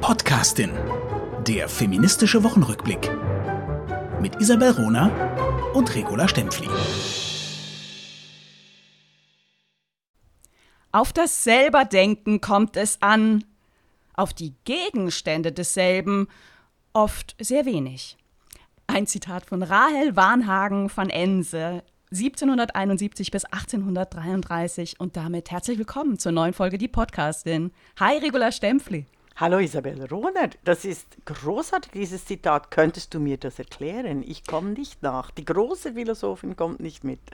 Podcastin, der feministische Wochenrückblick mit Isabel Rohner und Regula Stempfli. Auf das Selberdenken kommt es an, auf die Gegenstände desselben oft sehr wenig. Ein Zitat von Rahel Varnhagen von Ense, 1771 bis 1833. Und damit herzlich willkommen zur neuen Folge Die Podcastin. Hi, Regula Stempfli. Hallo Isabel Rohner, das ist großartig, dieses Zitat. Könntest du mir das erklären? Ich komme nicht nach. Die große Philosophin kommt nicht mit.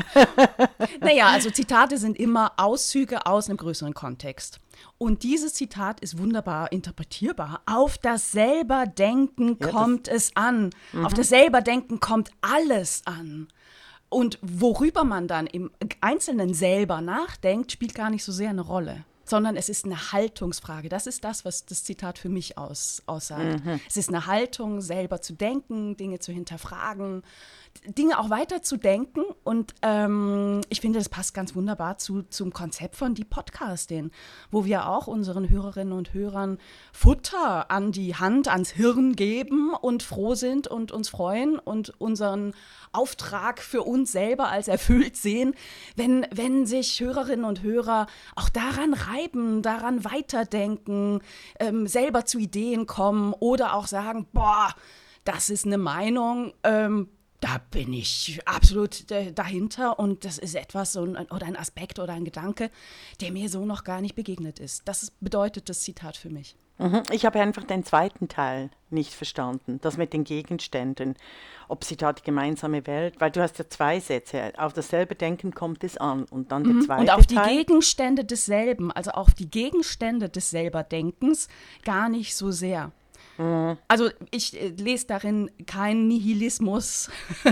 Naja, also Zitate sind immer Auszüge aus einem größeren Kontext. Und dieses Zitat ist wunderbar interpretierbar. Auf das Selberdenken kommt es an. Auf das Selberdenken kommt alles an. Und worüber man dann im Einzelnen selber nachdenkt, spielt gar nicht so sehr eine Rolle, sondern es ist eine Haltungsfrage. Das ist das, was das Zitat für mich aussagt. Es ist eine Haltung, selber zu denken, Dinge zu hinterfragen, Dinge auch weiter zu denken. Und ich finde, das passt ganz wunderbar zum Konzept von Die Podcastin, wo wir auch unseren Hörerinnen und Hörern Futter an die Hand, ans Hirn geben und froh sind und uns freuen und unseren Auftrag für uns selber als erfüllt sehen, wenn sich Hörerinnen und Hörer auch daran reiben, daran weiterdenken, selber zu Ideen kommen oder auch sagen, boah, das ist eine Meinung, da bin ich absolut dahinter und das ist etwas oder ein Aspekt oder ein Gedanke, der mir so noch gar nicht begegnet ist. Das bedeutet das Zitat für mich. Ich habe einfach den zweiten Teil nicht verstanden, das mit den Gegenständen, ob sie da die gemeinsame Welt, weil du hast ja zwei Sätze, auf dasselbe Denken kommt es an und dann der zweite Und auf die Teil. Gegenstände desselben, also auf die Gegenstände des Selberdenkens gar nicht so sehr. Also ich lese darin keinen Nihilismus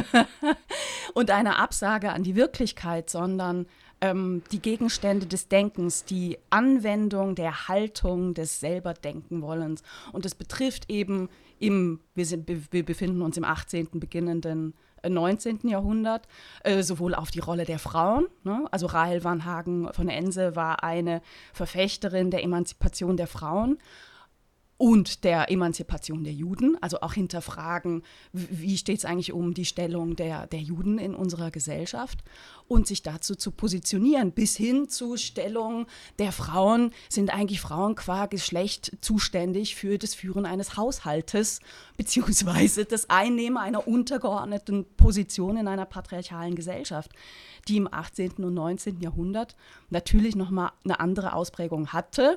und eine Absage an die Wirklichkeit, sondern die Gegenstände des Denkens, die Anwendung der Haltung des Selberdenkenwollens. Und das betrifft eben wir befinden uns im 18., beginnenden 19. Jahrhundert, sowohl auf die Rolle der Frauen, ne? Also Rahel Varnhagen von Ense war eine Verfechterin der Emanzipation der Frauen und der Emanzipation der Juden, also auch hinterfragen, wie steht es eigentlich um die Stellung der Juden in unserer Gesellschaft und sich dazu zu positionieren, bis hin zu Stellung der Frauen, sind eigentlich Frauen qua Geschlecht zuständig für das Führen eines Haushaltes, beziehungsweise das Einnehmen einer untergeordneten Position in einer patriarchalen Gesellschaft, die im 18. und 19. Jahrhundert natürlich nochmal eine andere Ausprägung hatte,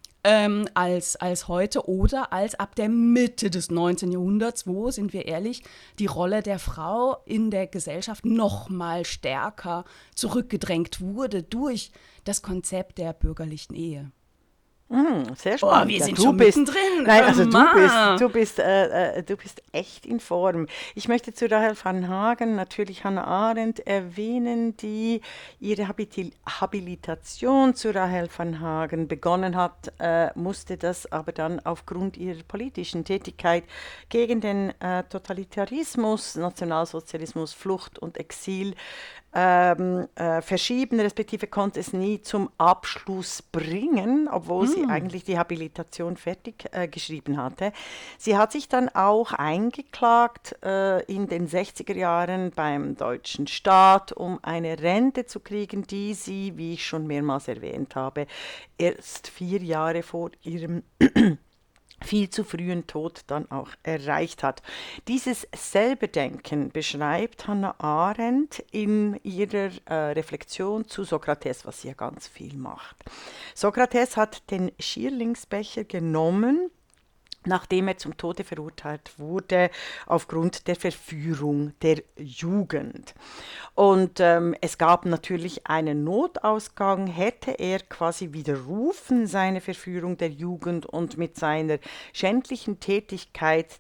als heute oder als ab der Mitte des 19. Jahrhunderts, wo, sind wir ehrlich, die Rolle der Frau in der Gesellschaft noch mal stärker zurückgedrängt wurde durch das Konzept der bürgerlichen Ehe. Sehr spannend. Oh, wir sind schon mittendrin. Nein, also du bist echt in Form. Ich möchte zu Rahel Varnhagen natürlich Hannah Arendt erwähnen, die ihre Habilitation zu Rahel Varnhagen begonnen hat, musste das aber dann aufgrund ihrer politischen Tätigkeit gegen den Totalitarismus, Nationalsozialismus, Flucht und Exil verschieben, respektive konnte es nie zum Abschluss bringen, obwohl sie eigentlich die Habilitation fertig geschrieben hatte. Sie hat sich dann auch eingeklagt in den 60er Jahren beim deutschen Staat, um eine Rente zu kriegen, die sie, wie ich schon mehrmals erwähnt habe, erst 4 Jahre vor ihrem viel zu frühen Tod dann auch erreicht hat. Dieses Selberdenken beschreibt Hannah Arendt in ihrer Reflexion zu Sokrates, was sie ja ganz viel macht. Sokrates hat den Schierlingsbecher genommen, nachdem er zum Tode verurteilt wurde aufgrund der Verführung der Jugend. Und es gab natürlich einen Notausgang, hätte er quasi widerrufen seine Verführung der Jugend und mit seiner schändlichen Tätigkeit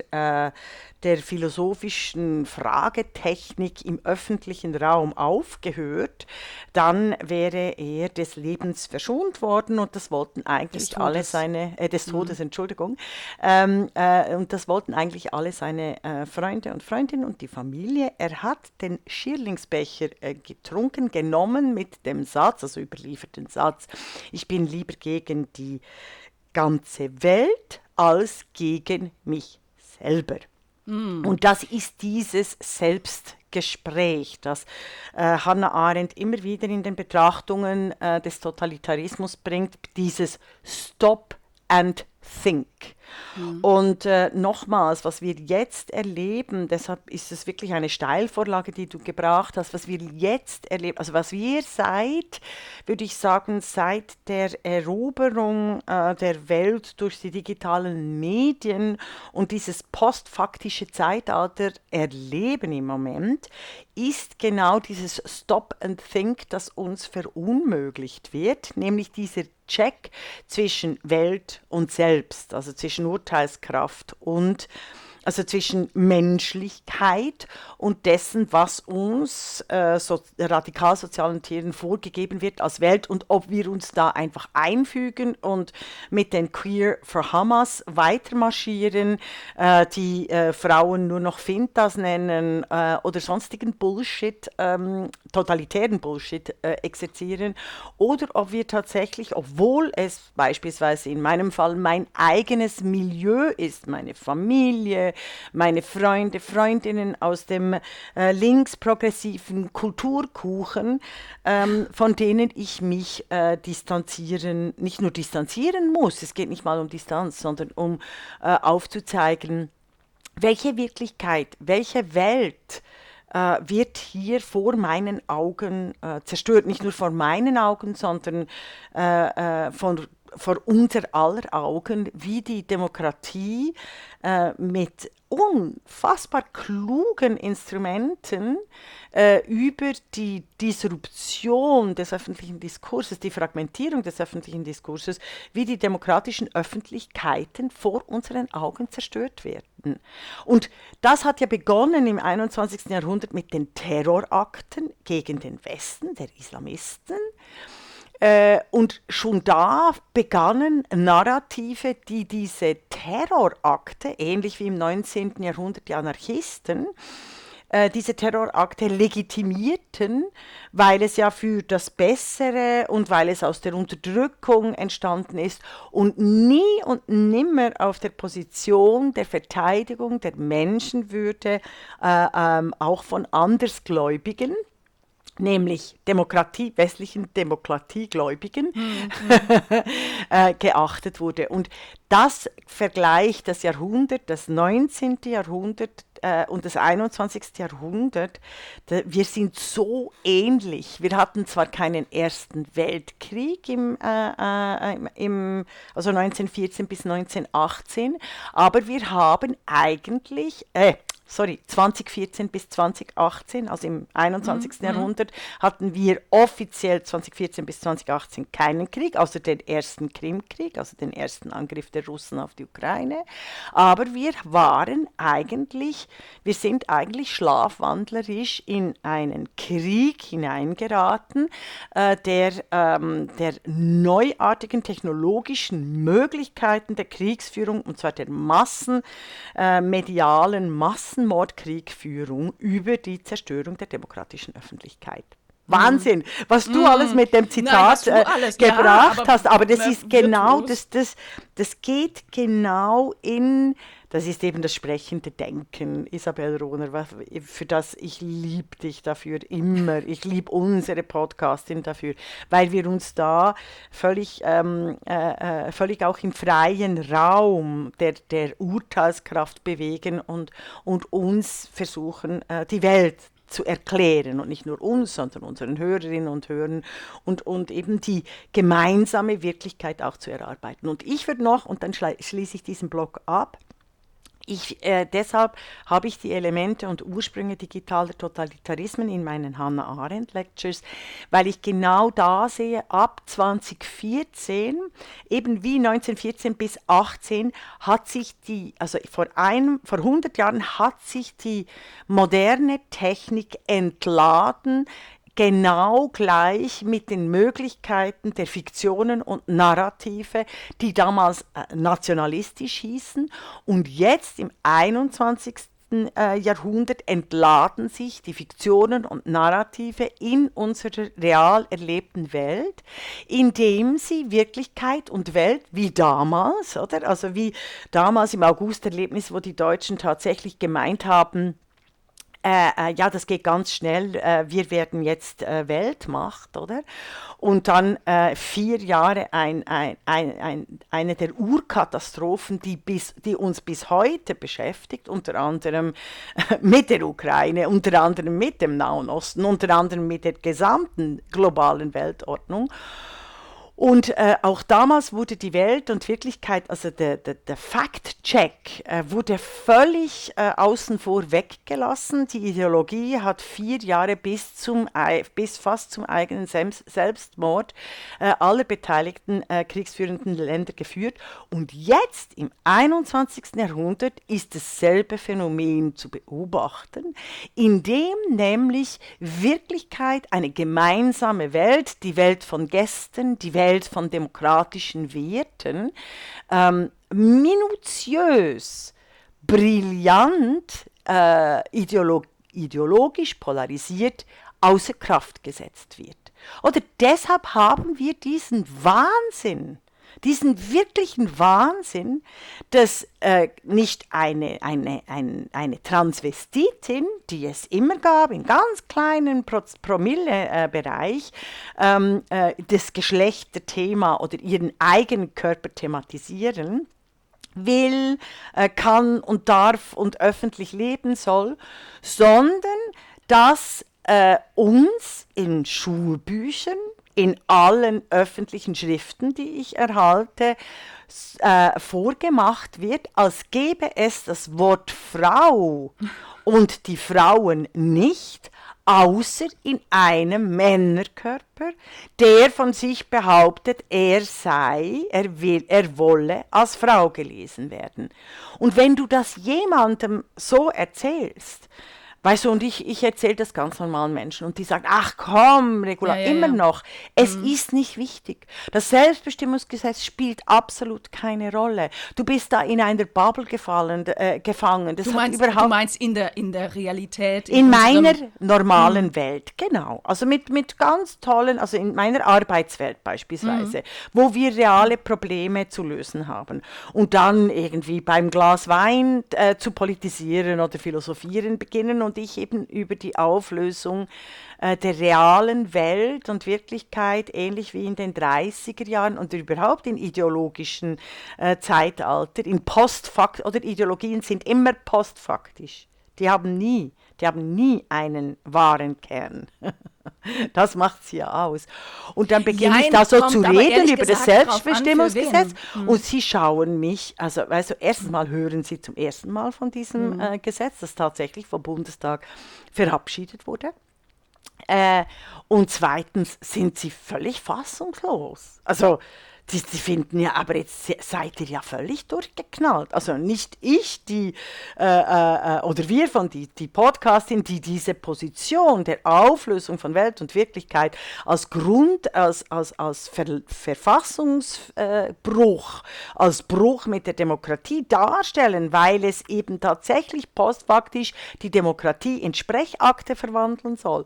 der philosophischen Fragetechnik im öffentlichen Raum aufgehört, dann wäre er des Lebens verschont worden und das wollten eigentlich alle seine, des Todes, Entschuldigung, und das wollten eigentlich alle seine Freunde und Freundinnen und die Familie. Er hat den Schierlingsbecher genommen mit dem Satz, also überlieferten Satz, ich bin lieber gegen die ganze Welt als gegen mich selber. Und das ist dieses Selbstgespräch, das Hannah Arendt immer wieder in den Betrachtungen des Totalitarismus bringt, dieses Stop and Think. Und nochmals, was wir jetzt erleben, deshalb ist es wirklich eine Steilvorlage, die du gebracht hast, was wir jetzt erleben, also was wir würde ich sagen, seit der Eroberung der Welt durch die digitalen Medien und dieses postfaktische Zeitalter erleben im Moment, ist genau dieses Stop and Think, das uns verunmöglicht wird, nämlich dieser Check zwischen Welt und Selbst, also zwischen Urteilskraft und also zwischen Menschlichkeit und dessen, was uns radikalsozialen Tieren vorgegeben wird als Welt und ob wir uns da einfach einfügen und mit den Queer for Hamas weitermarschieren, die Frauen nur noch Fintas nennen oder sonstigen Bullshit, totalitären Bullshit exerzieren, oder ob wir tatsächlich, obwohl es beispielsweise in meinem Fall mein eigenes Milieu ist, meine Familie, meine Freunde, Freundinnen aus dem linksprogressiven Kulturkuchen, von denen ich mich nicht nur distanzieren muss, es geht nicht mal um Distanz, sondern um aufzuzeigen, welche Wirklichkeit, welche Welt wird hier vor meinen Augen zerstört. Nicht nur vor meinen Augen, sondern vor unser aller Augen, wie die Demokratie mit unfassbar klugen Instrumenten über die Disruption des öffentlichen Diskurses, die Fragmentierung des öffentlichen Diskurses, wie die demokratischen Öffentlichkeiten vor unseren Augen zerstört werden. Und das hat ja begonnen im 21. Jahrhundert mit den Terrorakten gegen den Westen, der Islamisten. Und schon da begannen Narrative, die diese Terrorakte, ähnlich wie im 19. Jahrhundert die Anarchisten, diese Terrorakte legitimierten, weil es ja für das Bessere und weil es aus der Unterdrückung entstanden ist und nie und nimmer auf der Position der Verteidigung der Menschenwürde, auch von Andersgläubigen, nämlich westlichen Demokratiegläubigen, geachtet wurde. Und das vergleicht das Jahrhundert, das 19. Jahrhundert und das 21. Jahrhundert, wir sind so ähnlich. Wir hatten zwar keinen Ersten Weltkrieg also 1914 bis 1918, aber wir haben eigentlich 2014 bis 2018, also im 21. Jahrhundert, hatten wir offiziell 2014 bis 2018 keinen Krieg, außer den ersten Krimkrieg, also den ersten Angriff der Russen auf die Ukraine. Aber wir sind eigentlich schlafwandlerisch in einen Krieg hineingeraten, der neuartigen technologischen Möglichkeiten der Kriegsführung, und zwar der medialen Massenmordkriegführung über die Zerstörung der demokratischen Öffentlichkeit. Wahnsinn, was du alles mit dem Zitat gebracht hast, aber das ist genau, das geht genau in, das ist eben das sprechende Denken, Isabel Rohner, für das ich liebe dich dafür immer, ich liebe unsere Podcastin dafür, weil wir uns da völlig auch im freien Raum der Urteilskraft bewegen und uns versuchen, die Welt zu erklären und nicht nur uns, sondern unseren Hörerinnen und Hörern und eben die gemeinsame Wirklichkeit auch zu erarbeiten. Und ich würde noch, und dann schließe ich diesen Blog ab, deshalb habe ich die Elemente und Ursprünge digitaler Totalitarismen in meinen Hannah Arendt Lectures, weil ich genau da sehe, ab 2014, eben wie 1914 bis 18, hat sich vor 100 Jahren hat sich die moderne Technik entladen, genau gleich mit den Möglichkeiten der Fiktionen und Narrative, die damals nationalistisch hießen und jetzt im 21. Jahrhundert entladen sich die Fiktionen und Narrative in unserer real erlebten Welt, indem sie Wirklichkeit und Welt wie damals, oder? Also wie damals im Augusterlebnis, wo die Deutschen tatsächlich gemeint haben, ja, das geht ganz schnell, wir werden jetzt Weltmacht, oder? Und dann 4 Jahre eine der Urkatastrophen, die uns bis heute beschäftigt, unter anderem mit der Ukraine, unter anderem mit dem Nahen Osten, unter anderem mit der gesamten globalen Weltordnung. Und auch damals wurde die Welt und Wirklichkeit, also der Fact-Check, wurde völlig außen vor weggelassen. Die Ideologie hat 4 Jahre bis fast zum eigenen Selbstmord aller beteiligten kriegsführenden Länder geführt. Und jetzt, im 21. Jahrhundert, ist dasselbe Phänomen zu beobachten, indem nämlich Wirklichkeit, eine gemeinsame Welt, die Welt von Gästen, die Welt von demokratischen Werten, minutiös, brillant, ideologisch polarisiert außer Kraft gesetzt wird. Oder deshalb haben wir diesen wirklichen Wahnsinn, dass nicht eine Transvestitin, die es immer gab, in ganz kleinen Promille-Bereich, das Geschlechterthema oder ihren eigenen Körper thematisieren will, kann und darf und öffentlich leben soll, sondern dass uns in Schulbüchern, in allen öffentlichen Schriften, die ich erhalte, vorgemacht wird, als gäbe es das Wort Frau und die Frauen nicht, außer in einem Männerkörper, der von sich behauptet, er wolle als Frau gelesen werden. Und wenn du das jemandem so erzählst, weißt du, und ich erzähle das ganz normalen Menschen und die sagen, ach komm, Regula, immer noch. Es ist nicht wichtig. Das Selbstbestimmungsgesetz spielt absolut keine Rolle. Du bist da in einer Bubble gefangen. Das du meinst in der Realität? In meiner normalen Welt, genau. Also mit ganz tollen, also in meiner Arbeitswelt beispielsweise, wo wir reale Probleme zu lösen haben. Und dann irgendwie beim Glas Wein zu politisieren oder philosophieren beginnen und ich eben über die Auflösung der realen Welt und Wirklichkeit, ähnlich wie in den 30er Jahren und überhaupt in ideologischen Zeitalter, oder Ideologien sind immer postfaktisch. Die haben nie einen wahren Kern. Das macht sie ja aus. Und dann beginne ich da so zu reden über das Selbstbestimmungsgesetz und sie schauen mich, also weißt du, erstens mal hören sie zum ersten Mal von diesem Gesetz, das tatsächlich vom Bundestag verabschiedet wurde. Und zweitens sind sie völlig fassungslos. Also die finden ja, aber jetzt seid ihr ja völlig durchgeknallt. Also nicht ich, oder wir von die Podcastin, die diese Position der Auflösung von Welt und Wirklichkeit als Verfassungsbruch, als Bruch mit der Demokratie darstellen, weil es eben tatsächlich postfaktisch die Demokratie in Sprechakte verwandeln soll.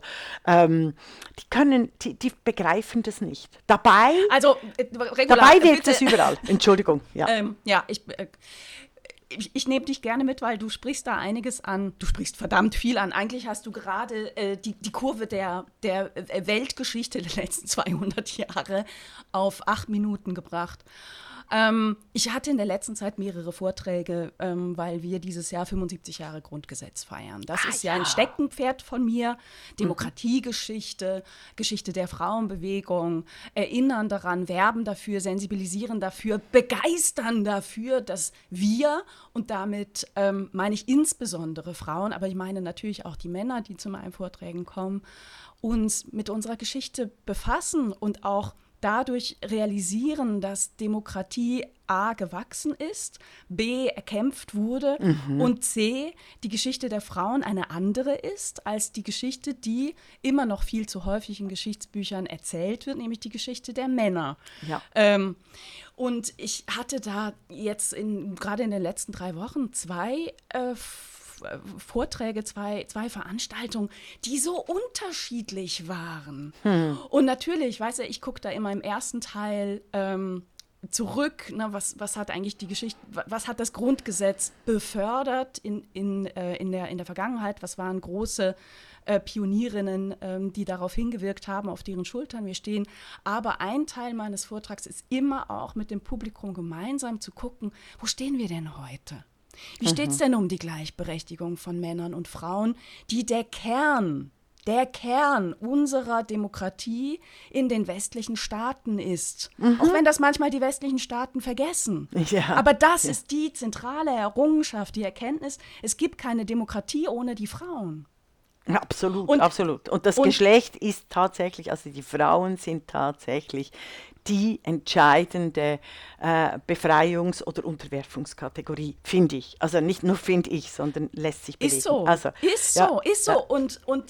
Die begreifen das nicht. Dabei wirkt es überall. Entschuldigung. Ja, ich nehme dich gerne mit, weil du sprichst da einiges an. Du sprichst verdammt viel an. Eigentlich hast du gerade die Kurve der Weltgeschichte der letzten 200 Jahre auf 8 Minuten gebracht. Ich hatte in der letzten Zeit mehrere Vorträge, weil wir dieses Jahr 75 Jahre Grundgesetz feiern. Das ist ja ein Steckenpferd von mir. Demokratiegeschichte, Geschichte der Frauenbewegung, erinnern daran, werben dafür, sensibilisieren dafür, begeistern dafür, dass wir, und damit meine ich insbesondere Frauen, aber ich meine natürlich auch die Männer, die zu meinen Vorträgen kommen, uns mit unserer Geschichte befassen und auch dadurch realisieren, dass Demokratie A gewachsen ist, B erkämpft wurde und C die Geschichte der Frauen eine andere ist als die Geschichte, die immer noch viel zu häufig in Geschichtsbüchern erzählt wird, nämlich die Geschichte der Männer. Ja. Und ich hatte da jetzt gerade in den letzten 3 Wochen 2 Vorträge, zwei Veranstaltungen, die so unterschiedlich waren. Und natürlich, weißt du, ich gucke da immer im ersten Teil zurück, ne, was hat eigentlich die Geschichte, was hat das Grundgesetz befördert in der Vergangenheit, was waren große Pionierinnen, die darauf hingewirkt haben, auf deren Schultern wir stehen. Aber ein Teil meines Vortrags ist immer auch mit dem Publikum gemeinsam zu gucken, wo stehen wir denn heute? Wie steht es denn um die Gleichberechtigung von Männern und Frauen, die der Kern unserer Demokratie in den westlichen Staaten ist. Auch wenn das manchmal die westlichen Staaten vergessen. Ja. Aber das ist die zentrale Errungenschaft, die Erkenntnis, es gibt keine Demokratie ohne die Frauen. Absolut, absolut. Und das Geschlecht ist tatsächlich, also die Frauen sind tatsächlich die entscheidende Befreiungs- oder Unterwerfungskategorie, finde ich. Also nicht nur finde ich, sondern lässt sich belegen. Ist so. Und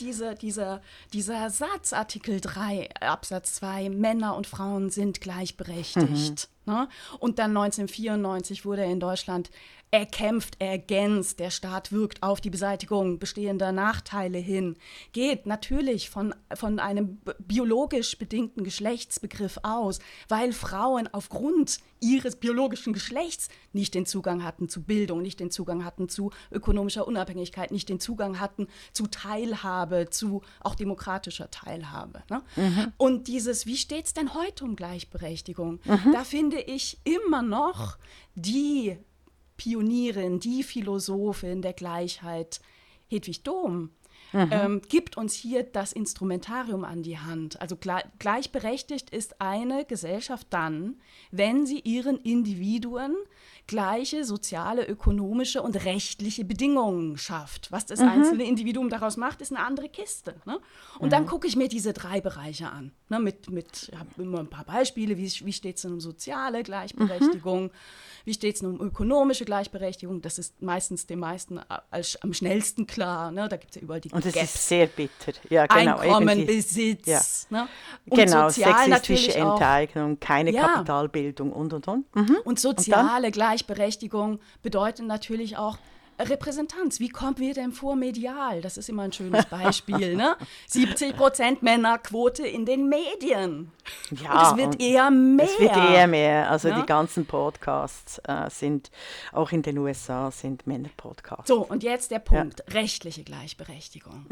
dieser Satz, Artikel 3, Absatz 2, Männer und Frauen sind gleichberechtigt. Ne? Und dann 1994 wurde in Deutschland erkämpft, ergänzt, der Staat wirkt auf die Beseitigung bestehender Nachteile hin, geht natürlich von einem biologisch bedingten Geschlechtsbegriff aus, weil Frauen aufgrund ihres biologischen Geschlechts nicht den Zugang hatten zu Bildung, nicht den Zugang hatten zu ökonomischer Unabhängigkeit, nicht den Zugang hatten zu Teilhabe, zu auch demokratischer Teilhabe. Ne? Und wie steht es denn heute um Gleichberechtigung? Da finde ich immer noch die Pionierin, die Philosophin der Gleichheit, Hedwig Dohm, gibt uns hier das Instrumentarium an die Hand. Also gleichberechtigt ist eine Gesellschaft dann, wenn sie ihren Individuen gleiche soziale, ökonomische und rechtliche Bedingungen schafft. Was das einzelne Individuum daraus macht, ist eine andere Kiste. Ne? Und dann gucke ich mir diese 3 Bereiche an. Ne? Ich habe immer ein paar Beispiele, wie steht es um soziale Gleichberechtigung, wie steht es um ökonomische Gleichberechtigung. Das ist meistens den meisten am schnellsten klar. Ne? Da gibt es ja überall die Und das Gaps. ist sehr bitter. Ja, genau, Einkommen, Besitz. Ja. Ne? Und genau, sozial sexistische natürlich auch. Enteignung, keine Kapitalbildung und. Und soziale Gleichberechtigung bedeutet natürlich auch Repräsentanz. Wie kommen wir denn vor medial? Das ist immer ein schönes Beispiel. Ne? 70% Männerquote in den Medien. Ja, und es wird eher mehr. Es wird eher mehr. Also Ja? die ganzen Podcasts sind, auch in den USA, sind Männerpodcasts. So, und jetzt der Punkt, rechtliche Gleichberechtigung.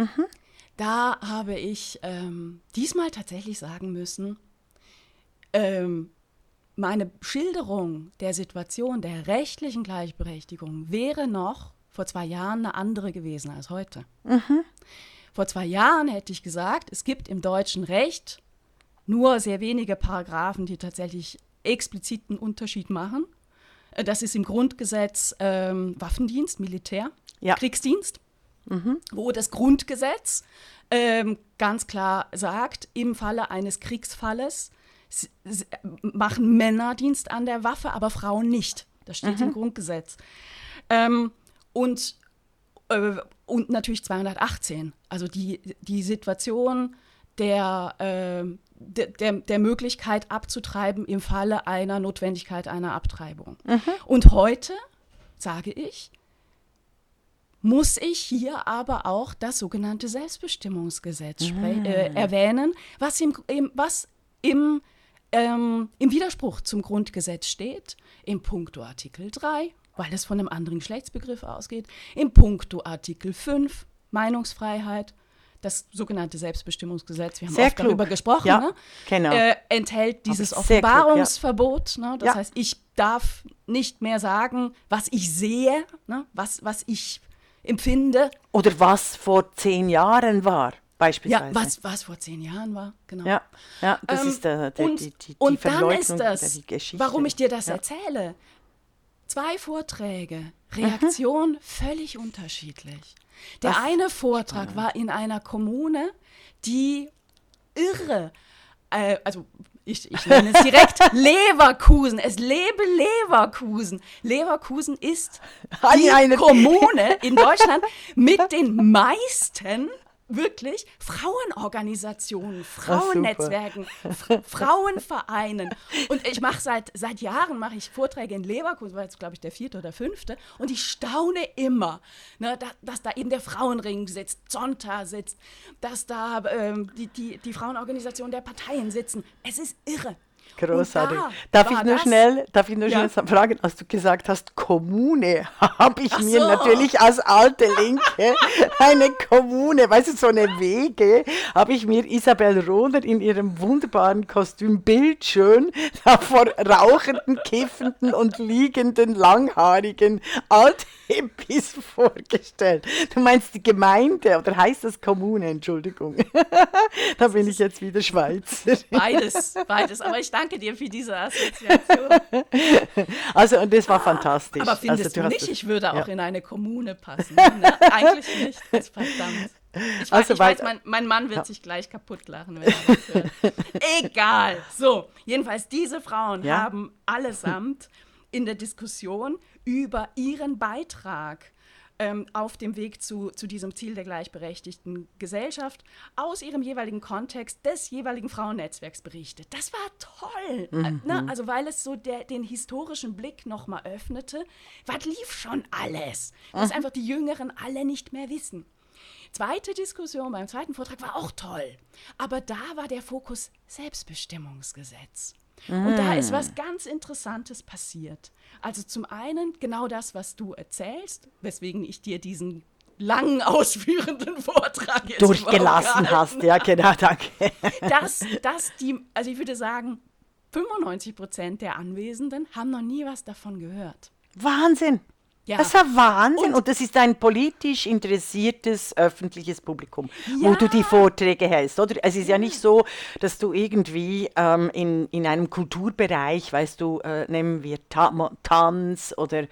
Da habe ich diesmal tatsächlich sagen müssen, meine Schilderung der Situation der rechtlichen Gleichberechtigung wäre noch vor 2 Jahren eine andere gewesen als heute. Vor 2 Jahren hätte ich gesagt, es gibt im deutschen Recht nur sehr wenige Paragraphen, die tatsächlich expliziten Unterschied machen. Das ist im Grundgesetz Waffendienst, Militär, Kriegsdienst, wo das Grundgesetz ganz klar sagt, im Falle eines Kriegsfalles machen Männer Dienst an der Waffe, aber Frauen nicht. Das steht im Grundgesetz. Und natürlich 218, also die Situation der Möglichkeit abzutreiben im Falle einer Notwendigkeit einer Abtreibung. Und heute, sage ich, muss ich hier aber auch das sogenannte Selbstbestimmungsgesetz erwähnen, was im Widerspruch zum Grundgesetz steht, im Puncto Artikel 3, weil es von einem anderen Geschlechtsbegriff ausgeht, im Puncto Artikel 5, Meinungsfreiheit, das sogenannte Selbstbestimmungsgesetz, wir haben oft darüber gesprochen, ja, genau. Enthält dieses Offenbarungsverbot. Ne? Das heißt, ich darf nicht mehr sagen, was ich sehe, ne? was ich empfinde. Oder was vor 10 Jahren war. Beispielsweise. Ja, was vor 10 Jahren war, genau. Ja, das ist die und Verleugnung dann ist das, der Geschichte. warum ich dir das erzähle. 2 Vorträge, Reaktion völlig unterschiedlich. Der eine Vortrag war in einer Kommune, die irre, also ich nenne es direkt Leverkusen. Es lebe Leverkusen. Leverkusen ist die Kommune in Deutschland mit den meisten wirklich Frauenorganisationen, Frauennetzwerken, Frauenvereinen. Und ich mache seit Jahren mache ich Vorträge in Leverkusen, war jetzt, glaube ich, der 4. oder 5. Und ich staune immer, ne, dass da eben der Frauenring sitzt, Zonta sitzt, dass da die Frauenorganisationen der Parteien sitzen. Es ist irre. Großartig. Darf ich nur schnell fragen, als du gesagt hast, Kommune, habe ich mir natürlich als alte Linke eine Kommune, weißt du, so eine Wege, habe ich mir Isabel Rohner in ihrem wunderbaren Kostüm bildschön da vor rauchenden, kiffenden und liegenden, langhaarigen Althippies vorgestellt. Du meinst die Gemeinde, oder heißt das Kommune? Entschuldigung. Da bin ich jetzt wieder Schweizer. Beides. Aber ich danke dir für diese Assoziation. Also, und das war fantastisch. Aber findest du nicht, ich würde auch in eine Kommune passen? Ne? Eigentlich nicht. Das ist verdammt. Ich weiß, mein Mann wird sich gleich kaputt lachen, wenn er das hört. Egal. So, jedenfalls, diese Frauen haben allesamt in der Diskussion über ihren Beitrag auf dem Weg zu diesem Ziel der gleichberechtigten Gesellschaft aus ihrem jeweiligen Kontext des jeweiligen Frauennetzwerks berichtet. Das war toll, ne? Also weil es so den historischen Blick nochmal öffnete. Was lief schon alles? Was einfach die Jüngeren alle nicht mehr wissen. Zweite Diskussion beim zweiten Vortrag war auch toll, aber da war der Fokus Selbstbestimmungsgesetz. Und da ist was ganz Interessantes passiert. Also zum einen genau das, was du erzählst, weswegen ich dir diesen langen, ausführenden Vortrag jetzt durchgelassen hast. Ja, genau, danke. Also ich würde sagen, 95% der Anwesenden haben noch nie was davon gehört. Wahnsinn. Ja. Das ist ja Wahnsinn. Und das ist ein politisch interessiertes öffentliches Publikum, wo du die Vorträge hältst. Oder? Es ist ja nicht so, dass du irgendwie in einem Kulturbereich, weißt du, nehmen wir Tanz oder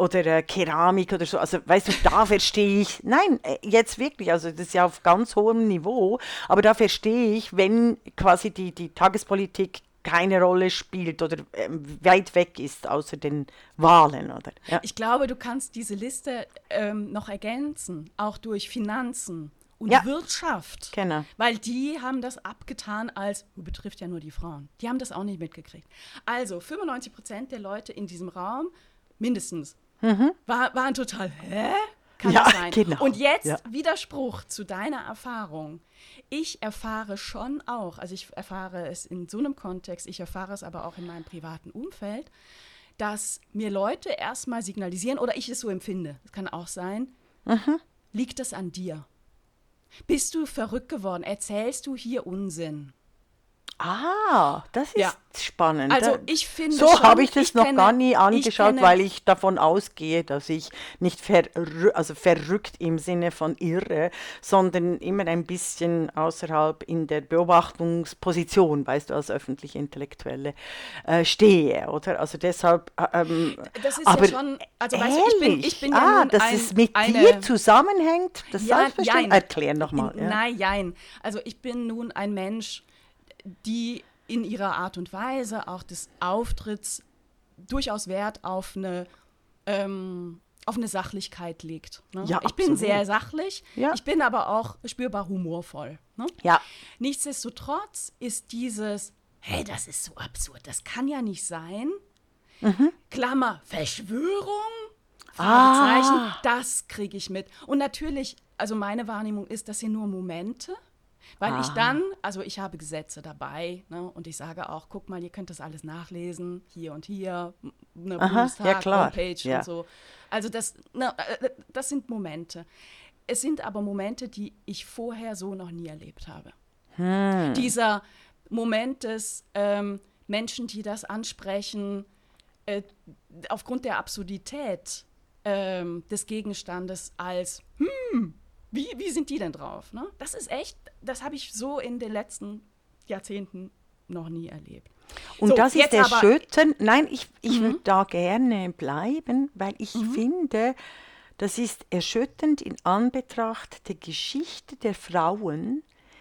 Keramik oder so. Also, weißt du, da verstehe ich, nein, jetzt wirklich, also das ist ja auf ganz hohem Niveau, aber da verstehe ich, wenn quasi die Tagespolitik keine Rolle spielt oder weit weg ist außer den Wahlen, oder? Ja. Ich glaube, du kannst diese Liste noch ergänzen, auch durch Finanzen und Wirtschaft. Genau. Weil die haben das abgetan als, betrifft ja nur die Frauen. Die haben das auch nicht mitgekriegt. Also 95% der Leute in diesem Raum, mindestens, waren total, hä? Kann das sein? Genau. Und jetzt Widerspruch zu deiner Erfahrung. Ich erfahre schon auch, also ich erfahre es in so einem Kontext, ich erfahre es aber auch in meinem privaten Umfeld, dass mir Leute erstmal signalisieren, oder ich es so empfinde, das kann auch sein, liegt das an dir? Bist du verrückt geworden? Erzählst du hier Unsinn? Ah, das ist spannend. Also ich finde so habe ich das noch gar nie angeschaut, weil ich davon ausgehe, dass ich nicht verrückt im Sinne von irre, sondern immer ein bisschen außerhalb in der Beobachtungsposition, weißt du, als öffentliche Intellektuelle stehe, oder? Also deshalb. Das ist aber ja schon. Also weißt du, ich bin ja nun dass es mit dir zusammenhängt, das Selbstverständnis. Erklär nochmal. Nein. Also ich bin nun ein Mensch, die in ihrer Art und Weise auch des Auftritts durchaus Wert auf eine Sachlichkeit legt. Ne? Ja, ich bin sehr sachlich, ich bin aber auch spürbar humorvoll. Ne? Ja. Nichtsdestotrotz ist dieses, hey, das ist so absurd, das kann ja nicht sein, Klammer, Verschwörung, Fragezeichen, das kriege ich mit. Und natürlich, also meine Wahrnehmung ist, das sind nur Momente, weil ich dann, also ich habe Gesetze dabei, ne, und ich sage auch, guck mal, ihr könnt das alles nachlesen, hier und hier, eine Bundestag, Homepage und so. Also das sind Momente. Es sind aber Momente, die ich vorher so noch nie erlebt habe. Dieser Moment des Menschen, die das ansprechen, aufgrund der Absurdität des Gegenstandes als, wie sind die denn drauf? Ne? Das ist echt, das habe ich so in den letzten Jahrzehnten noch nie erlebt. Und so, das ist erschütternd. Nein, ich würde da gerne bleiben, weil ich finde, das ist erschütternd in Anbetracht der Geschichte der Frauen,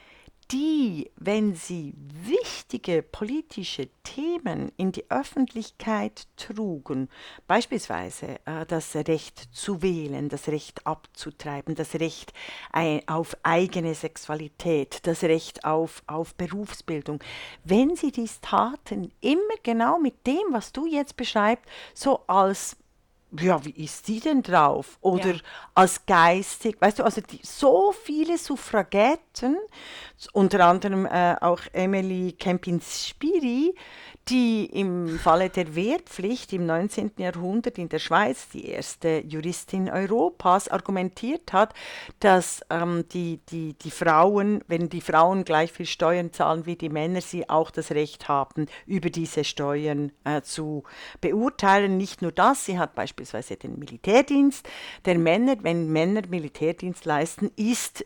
die, wenn sie wichtige politische Themen in die Öffentlichkeit trugen, beispielsweise das Recht zu wählen, das Recht abzutreiben, das Recht auf eigene Sexualität, das Recht auf Berufsbildung, wenn sie dies taten, immer genau mit dem, was du jetzt beschreibst, so als ja, wie ist die denn drauf? Oder Ja. als geistig, weißt du, also so viele Suffragetten, unter anderem auch Emily Kempinski-Spiri, die im Falle der Wehrpflicht im 19. Jahrhundert in der Schweiz, die erste Juristin Europas, argumentiert hat, dass die Frauen, wenn die Frauen gleich viel Steuern zahlen wie die Männer, sie auch das Recht haben, über diese Steuern zu beurteilen. Nicht nur das, sie hat beispielsweise den Militärdienst der Männer, wenn Männer Militärdienst leisten, ist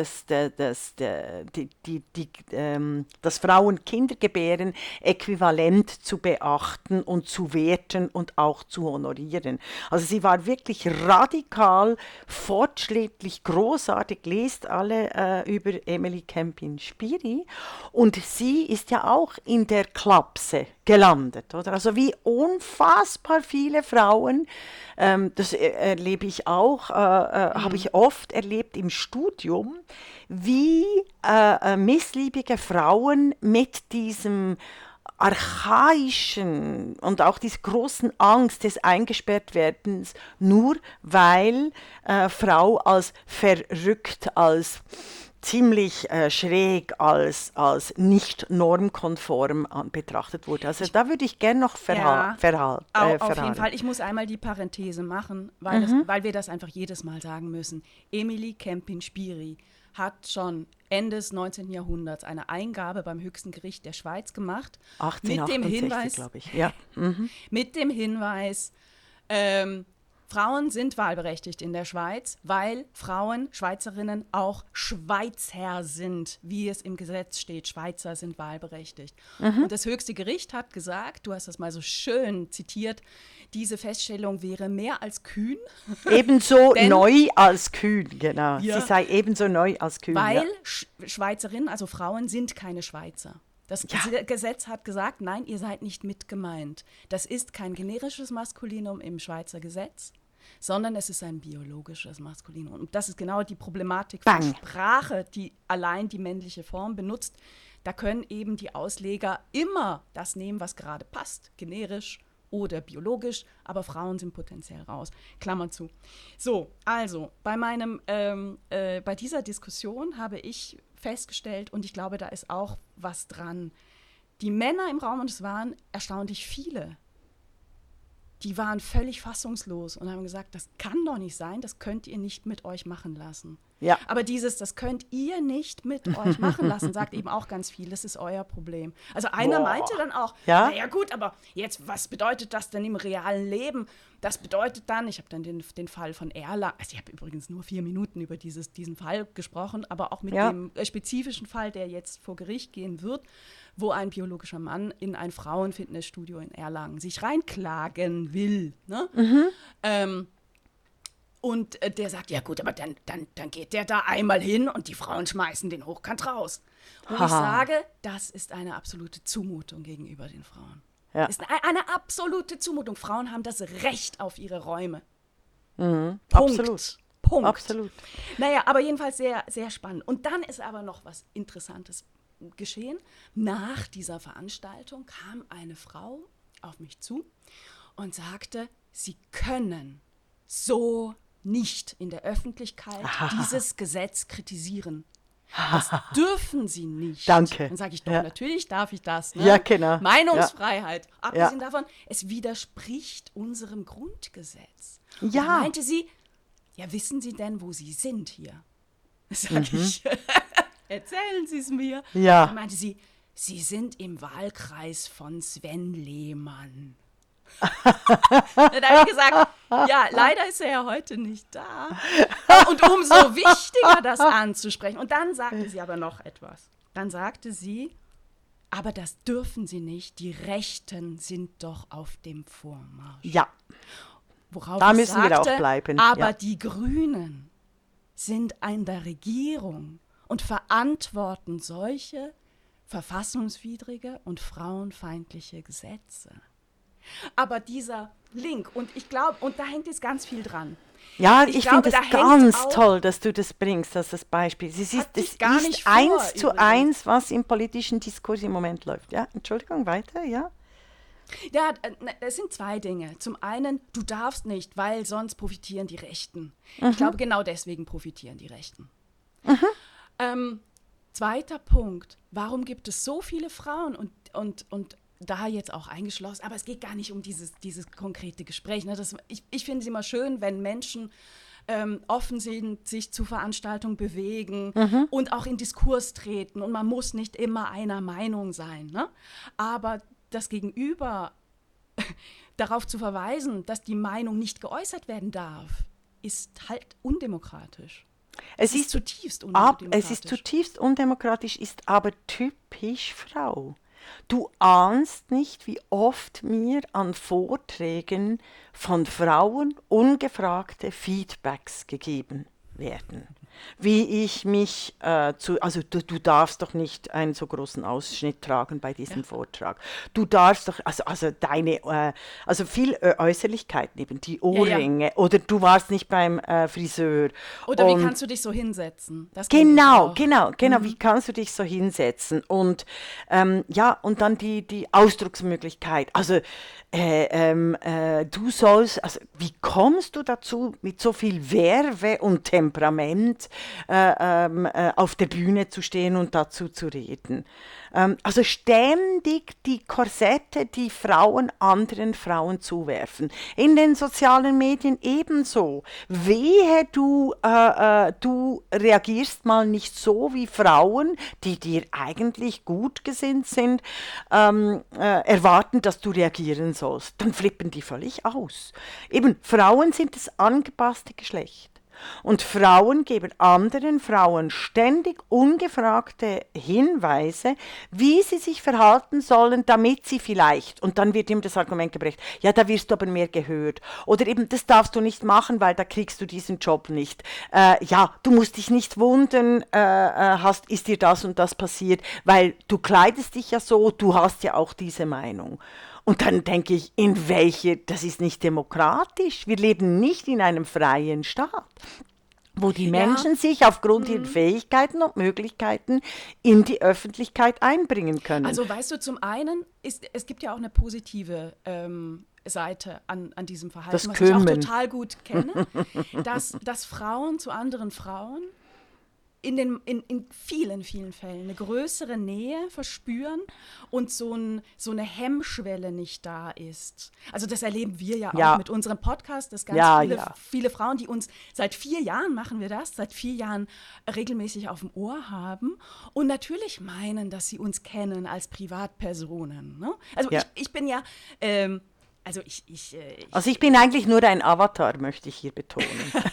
das Frauen Kinder gebären äquivalent zu beachten und zu werten und auch zu honorieren. Also sie war wirklich radikal, fortschrittlich, großartig, lest alle über Emily Kempin-Spiri, und sie ist ja auch in der Klapse gelandet, oder? Also wie unfassbar viele Frauen, das erlebe ich auch, habe ich oft erlebt im Studium, wie missliebige Frauen mit diesem archaischen und auch dieser großen Angst des Eingesperrtwerdens, nur weil Frau als verrückt, als ziemlich schräg, als nicht normkonform betrachtet wurde. Also da würde ich gerne noch Auf jeden verharren. Fall. Ich muss einmal die Parenthese machen, weil wir das einfach jedes Mal sagen müssen. Emily Kempin-Spiri hat schon Ende des 19. Jahrhunderts eine Eingabe beim höchsten Gericht der Schweiz gemacht. 1868, glaube ich. Ja. Mit dem Hinweis, Frauen sind wahlberechtigt in der Schweiz, weil Frauen, Schweizerinnen, auch Schweizer sind, wie es im Gesetz steht. Schweizer sind wahlberechtigt. Und das höchste Gericht hat gesagt, du hast das mal so schön zitiert, diese Feststellung wäre mehr als kühn. Ebenso neu als kühn, genau. Ja. Sie sei ebenso neu als kühn. Weil ja. Schweizerinnen, also Frauen, sind keine Schweizer. Das Gesetz hat gesagt, nein, ihr seid nicht mit gemeint. Das ist kein generisches Maskulinum im Schweizer Gesetz, sondern es ist ein biologisches Maskulinum. Und das ist genau die Problematik von Sprache, die allein die männliche Form benutzt. Da können eben die Ausleger immer das nehmen, was gerade passt, generisch oder biologisch, aber Frauen sind potenziell raus. Klammer zu. So, also, bei dieser Diskussion habe ich festgestellt, und ich glaube, da ist auch was dran, die Männer im Raum, und es waren erstaunlich viele, die waren völlig fassungslos und haben gesagt, das kann doch nicht sein, das könnt ihr nicht mit euch machen lassen. Ja. Aber das könnt ihr nicht mit euch machen lassen, sagt eben auch ganz viel, das ist euer Problem. Also einer meinte dann auch, naja gut, aber jetzt, was bedeutet das denn im realen Leben? Das bedeutet dann, ich habe dann den Fall von Erlangen, also ich habe übrigens nur 4 Minuten über diesen Fall gesprochen, aber auch mit dem spezifischen Fall, der jetzt vor Gericht gehen wird, wo ein biologischer Mann in ein Frauenfitnessstudio in Erlangen sich reinklagen will. Ne? Und der sagt, ja gut, aber dann geht der da einmal hin und die Frauen schmeißen den hochkant raus. Und ich sage, das ist eine absolute Zumutung gegenüber den Frauen. Ja. Ist eine absolute Zumutung. Frauen haben das Recht auf ihre Räume. Punkt. Absolut. Punkt. Absolut. Naja, aber jedenfalls sehr, sehr spannend. Und dann ist aber noch was Interessantes geschehen. Nach dieser Veranstaltung kam eine Frau auf mich zu und sagte, sie können so nicht in der Öffentlichkeit dieses Gesetz kritisieren. Das dürfen sie nicht. Danke. Dann sage ich doch, natürlich darf ich das. Ne? Ja, genau. Meinungsfreiheit. Abgesehen davon, es widerspricht unserem Grundgesetz. Und dann meinte sie, ja, wissen Sie denn, wo Sie sind hier? Sag ich, erzählen Sie es mir. Ja. Dann meinte sie, Sie sind im Wahlkreis von Sven Lehmann. Dann habe ich gesagt, ja, leider ist er ja heute nicht da. Und umso wichtiger, das anzusprechen. Und dann sagte sie aber noch etwas. Dann sagte sie, aber das dürfen Sie nicht, die Rechten sind doch auf dem Vormarsch. Ja, worauf da ich müssen sagte, wir auch bleiben. Aber die Grünen sind an der Regierung. und verantworten solche verfassungswidrige und frauenfeindliche Gesetze. Aber dieser Link, und ich glaube, und da hängt jetzt ganz viel dran. Ja, ich finde es ganz toll, dass du das bringst, als das Beispiel. Es ist 1:1, was im politischen Diskurs im Moment läuft. Ja, Entschuldigung, weiter, ja. Ja, es sind zwei Dinge. Zum einen, du darfst nicht, weil sonst profitieren die Rechten. Ich glaube, genau deswegen profitieren die Rechten. Zweiter Punkt, warum gibt es so viele Frauen und da jetzt auch eingeschlossen, aber es geht gar nicht um dieses konkrete Gespräch. Ne? Ich finde es immer schön, wenn Menschen offen sind, sich zu Veranstaltungen bewegen und auch in Diskurs treten. Und man muss nicht immer einer Meinung sein. Ne? Aber das Gegenüber darauf zu verweisen, dass die Meinung nicht geäußert werden darf, ist halt undemokratisch. Es ist zutiefst undemokratisch. Es ist zutiefst undemokratisch, ist aber typisch Frau. Du ahnst nicht, wie oft mir an Vorträgen von Frauen ungefragte Feedbacks gegeben werden. Wie ich mich also du darfst doch nicht einen so großen Ausschnitt tragen bei diesem Vortrag. Du darfst doch, also deine, also viel Äußerlichkeiten, eben die Ohrringe, oder du warst nicht beim Friseur. Oder wie kannst du dich so hinsetzen? Das genau, wie kannst du dich so hinsetzen? Und und dann die Ausdrucksmöglichkeit. Also du sollst, also wie kommst du dazu, mit so viel Verve und Temperament auf der Bühne zu stehen und dazu zu reden? Also ständig die Korsette, die Frauen anderen Frauen zuwerfen. In den sozialen Medien ebenso. Wehe, du reagierst mal nicht so wie Frauen, die dir eigentlich gut gesinnt sind, erwarten, dass du reagieren sollst. Dann flippen die völlig aus. Eben, Frauen sind das angepasste Geschlecht. Und Frauen geben anderen Frauen ständig ungefragte Hinweise, wie sie sich verhalten sollen, damit sie vielleicht, und dann wird ihm das Argument gebracht, ja, da wirst du aber mehr gehört. Oder eben, das darfst du nicht machen, weil da kriegst du diesen Job nicht. Ja, du musst dich nicht wundern, ist dir das und das passiert, weil du kleidest dich ja so, du hast ja auch diese Meinung. Und dann denke ich, das ist nicht demokratisch. Wir leben nicht in einem freien Staat, wo die Menschen sich aufgrund ihrer Fähigkeiten und Möglichkeiten in die Öffentlichkeit einbringen können. Also weißt du, zum einen, es gibt ja auch eine positive Seite an diesem Verhalten, das was Kümmern. Ich auch total gut kenne, dass Frauen zu anderen Frauen in vielen, vielen Fällen eine größere Nähe verspüren und so eine Hemmschwelle nicht da ist. Also das erleben wir ja auch mit unserem Podcast, dass ganz viele Frauen, die uns seit 4 Jahren machen wir das, seit 4 Jahren regelmäßig auf dem Ohr haben und natürlich meinen, dass sie uns kennen als Privatpersonen. Ne? Also ich bin ja... Also ich bin eigentlich nur ein Avatar, möchte ich hier betonen.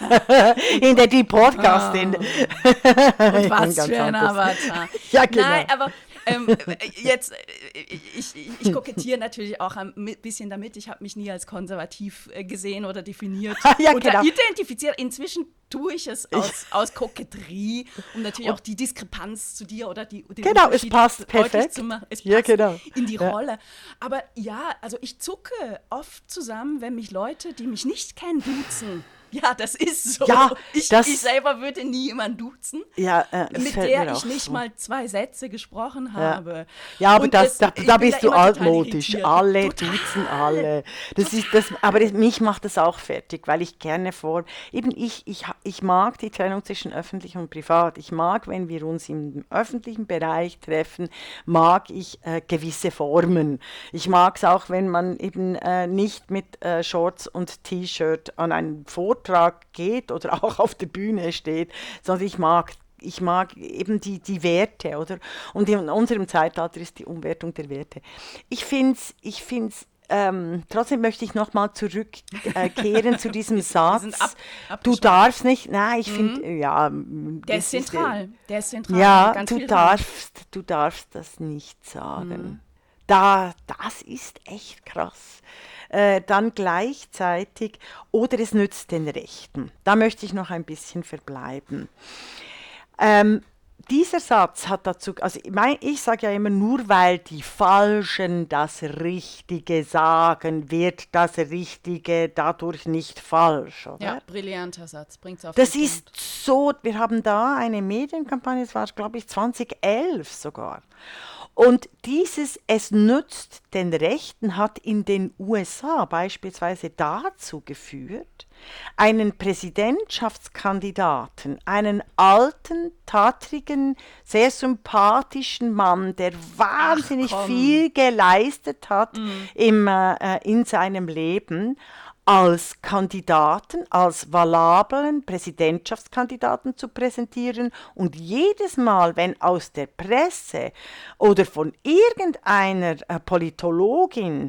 Die Podcastin. Und was für ein Avatar. Ja, genau. Nein, aber jetzt, ich kokettiere natürlich auch ein bisschen damit. Ich habe mich nie als konservativ gesehen oder definiert oder identifiziert. Inzwischen tue ich es aus Koketterie, um natürlich auch die Diskrepanz zu dir oder die es passt perfekt zu machen. Es passt in die Rolle. Aber also ich zucke oft zusammen, wenn mich Leute, die mich nicht kennen, duzen. Ja, das ist so. Ja, ich selber würde nie jemanden duzen, mit der ich nicht mal 2 Sätze gesprochen habe. Ja, aber da bist du altmodisch. Alle duzen alle. Aber mich macht das auch fertig, weil ich gerne ich mag die Trennung zwischen öffentlich und privat. Ich mag, wenn wir uns im öffentlichen Bereich treffen, mag ich gewisse Formen. Ich mag es auch, wenn man eben nicht mit Shorts und T-Shirt an einen Vortrag geht oder auch auf der Bühne steht, sondern ich mag eben die Werte, oder? Und in unserem Zeitalter ist die Umwertung der Werte. Ich find's, trotzdem möchte ich nochmal zurückkehren zu diesem Satz. Du darfst nicht, nein, ich finde, Der ist zentral. Ja, du darfst das nicht sagen. Das ist echt krass. Dann gleichzeitig, oder es nützt den Rechten. Da möchte ich noch ein bisschen verbleiben. dieser Satz hat dazu, also ich sage ja immer, nur weil die Falschen das Richtige sagen, wird das Richtige dadurch nicht falsch, oder? Ja, brillanter Satz, bringt's auf Das den ist Punkt. so, wir haben da eine Medienkampagne, das war, glaube ich, 2011 sogar. Und es nützt den Rechten, hat in den USA beispielsweise dazu geführt, einen Präsidentschaftskandidaten, einen alten, tattrigen, sehr sympathischen Mann, der wahnsinnig komm. viel geleistet hat in seinem Leben, als Kandidaten, als valablen Präsidentschaftskandidaten zu präsentieren. Und jedes Mal, wenn aus der Presse oder von irgendeiner Politologin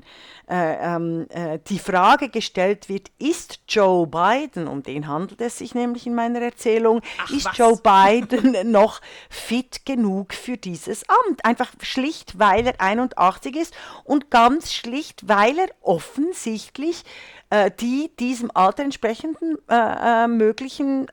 die Frage gestellt wird, ist Joe Biden, um den handelt es sich nämlich in meiner Erzählung, ist was? Joe Biden noch fit genug für dieses Amt? Einfach schlicht, weil er 81 ist und ganz schlicht, weil er offensichtlich die diesem Alter entsprechenden möglichen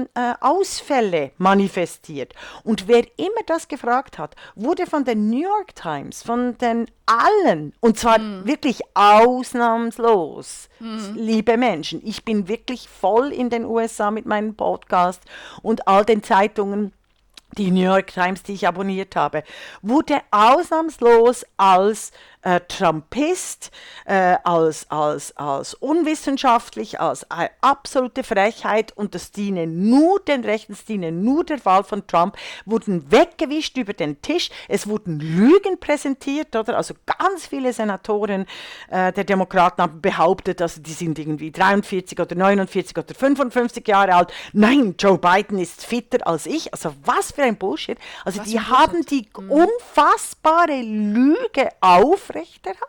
Ausfälle manifestiert. Und wer immer das gefragt hat, wurde von den New York Times, von den allen, und zwar wirklich ausnahmslos, liebe Menschen. Ich bin wirklich voll in den USA mit meinem Podcast und all den Zeitungen, die New York Times, die ich abonniert habe, wurde ausnahmslos als Trumpist, als unwissenschaftlich, als eine absolute Frechheit, und das diene nur den Rechten, es diene nur der Wahl von Trump, wurden weggewischt über den Tisch, es wurden Lügen präsentiert, oder? Also ganz viele Senatoren der Demokraten haben behauptet, also die sind irgendwie 43 oder 49 oder 55 Jahre alt. Nein, Joe Biden ist fitter als ich. Also was für ein Bullshit. Also die haben die unfassbare Lüge aufrechterhalten.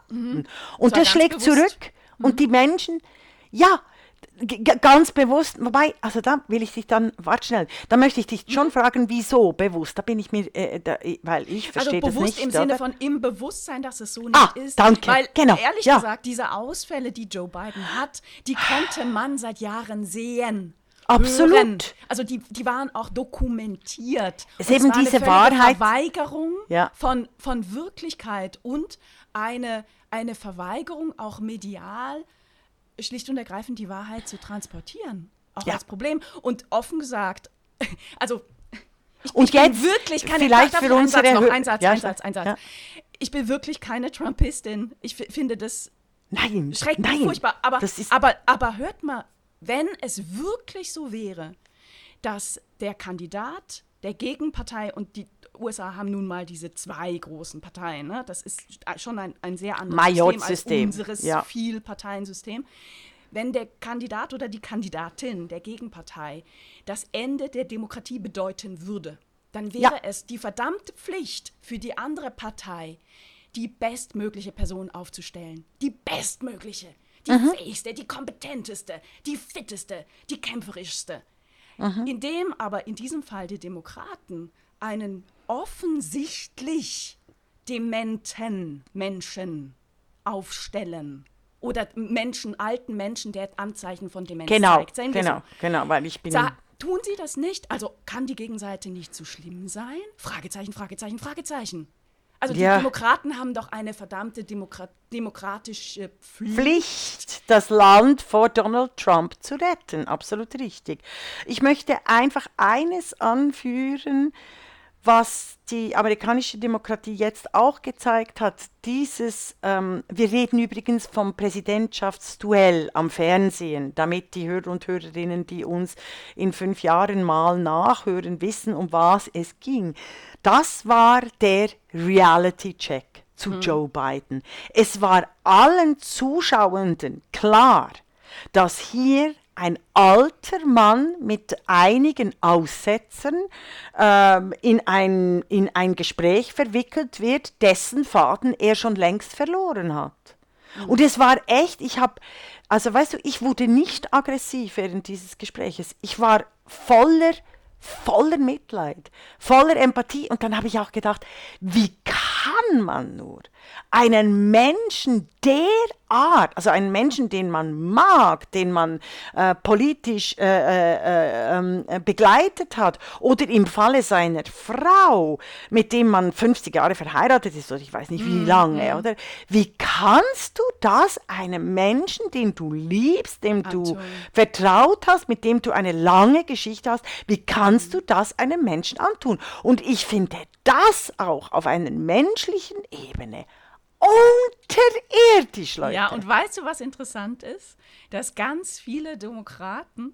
Und das schlägt bewusst. zurück. Und die Menschen, ja, ganz bewusst, wobei, also da will ich dich dann, warte schnell, da möchte ich dich schon fragen, wieso bewusst? Da bin ich mir, weil ich verstehe das bewusst nicht. im Sinne oder? von im Bewusstsein, dass es so nicht ist. Danke, Weil genau, ehrlich ja. gesagt, diese Ausfälle, die Joe Biden hat, die konnte man seit Jahren sehen. Absolut. Hören. Also die waren auch dokumentiert. Es Und eben war diese eine völlige Wahrheit. Verweigerung Ja. von Wirklichkeit und eine Verweigerung auch medial, schlicht und ergreifend die Wahrheit zu transportieren. Auch Ja. als Problem. Und offen gesagt, also Und ich bin jetzt wirklich keine, vielleicht darf für ich einen unsere Satz noch, Hö- ein Satz. Ja. Ich bin wirklich keine Trumpistin. Ich finde das Nein, schrecklich, nein. furchtbar. Aber, Das ist- aber hört mal, wenn es wirklich so wäre, dass der Kandidat der Gegenpartei, und die USA haben nun mal diese zwei großen Parteien, ne? Das ist schon ein sehr anderes Majorzsystem, System als unseres ja. Vielparteiensystem. Wenn der Kandidat oder die Kandidatin der Gegenpartei das Ende der Demokratie bedeuten würde, dann wäre es die verdammte Pflicht für die andere Partei, die bestmögliche Person aufzustellen. Die bestmögliche, die fähigste, die kompetenteste, die fitteste, die kämpferischste. Indem aber in diesem Fall die Demokraten einen offensichtlich dementen Menschen aufstellen oder alten Menschen, der Anzeichen von Demenz zeigt. Sagen wir so. Genau, weil ich bin... Tun sie das nicht? Also kann die Gegenseite nicht zu schlimm sein? Fragezeichen, Fragezeichen, Fragezeichen. Also die Ja. Demokraten haben doch eine verdammte demokratische Pflicht, das Land vor Donald Trump zu retten. Absolut richtig. Ich möchte einfach eines anführen, was die amerikanische Demokratie jetzt auch gezeigt hat. Wir reden übrigens vom Präsidentschaftsduell am Fernsehen, damit die Hörer und Hörerinnen, die uns in 5 Jahren mal nachhören, wissen, um was es ging. Das war der Reality-Check zu Joe Biden. Es war allen Zuschauenden klar, dass hier ein alter Mann mit einigen Aussetzern in ein Gespräch verwickelt wird, dessen Faden er schon längst verloren hat. Und es war echt, ich wurde nicht aggressiv während dieses Gespräches. Ich war voller Mitleid, voller Empathie. Und dann habe ich auch gedacht, wie kann man nur einen Menschen Art, also einen Menschen, den man mag, den man politisch begleitet hat, oder im Falle seiner Frau, mit dem man 50 Jahre verheiratet ist, oder ich weiß nicht wie lange, oder? Wie kannst du das einem Menschen, den du liebst, dem du vertraut hast, mit dem du eine lange Geschichte hast, wie kannst du das einem Menschen antun? Und ich finde das auch auf einer menschlichen Ebene unterirdisch, Leute. Ja, und weißt du, was interessant ist? Dass ganz viele Demokraten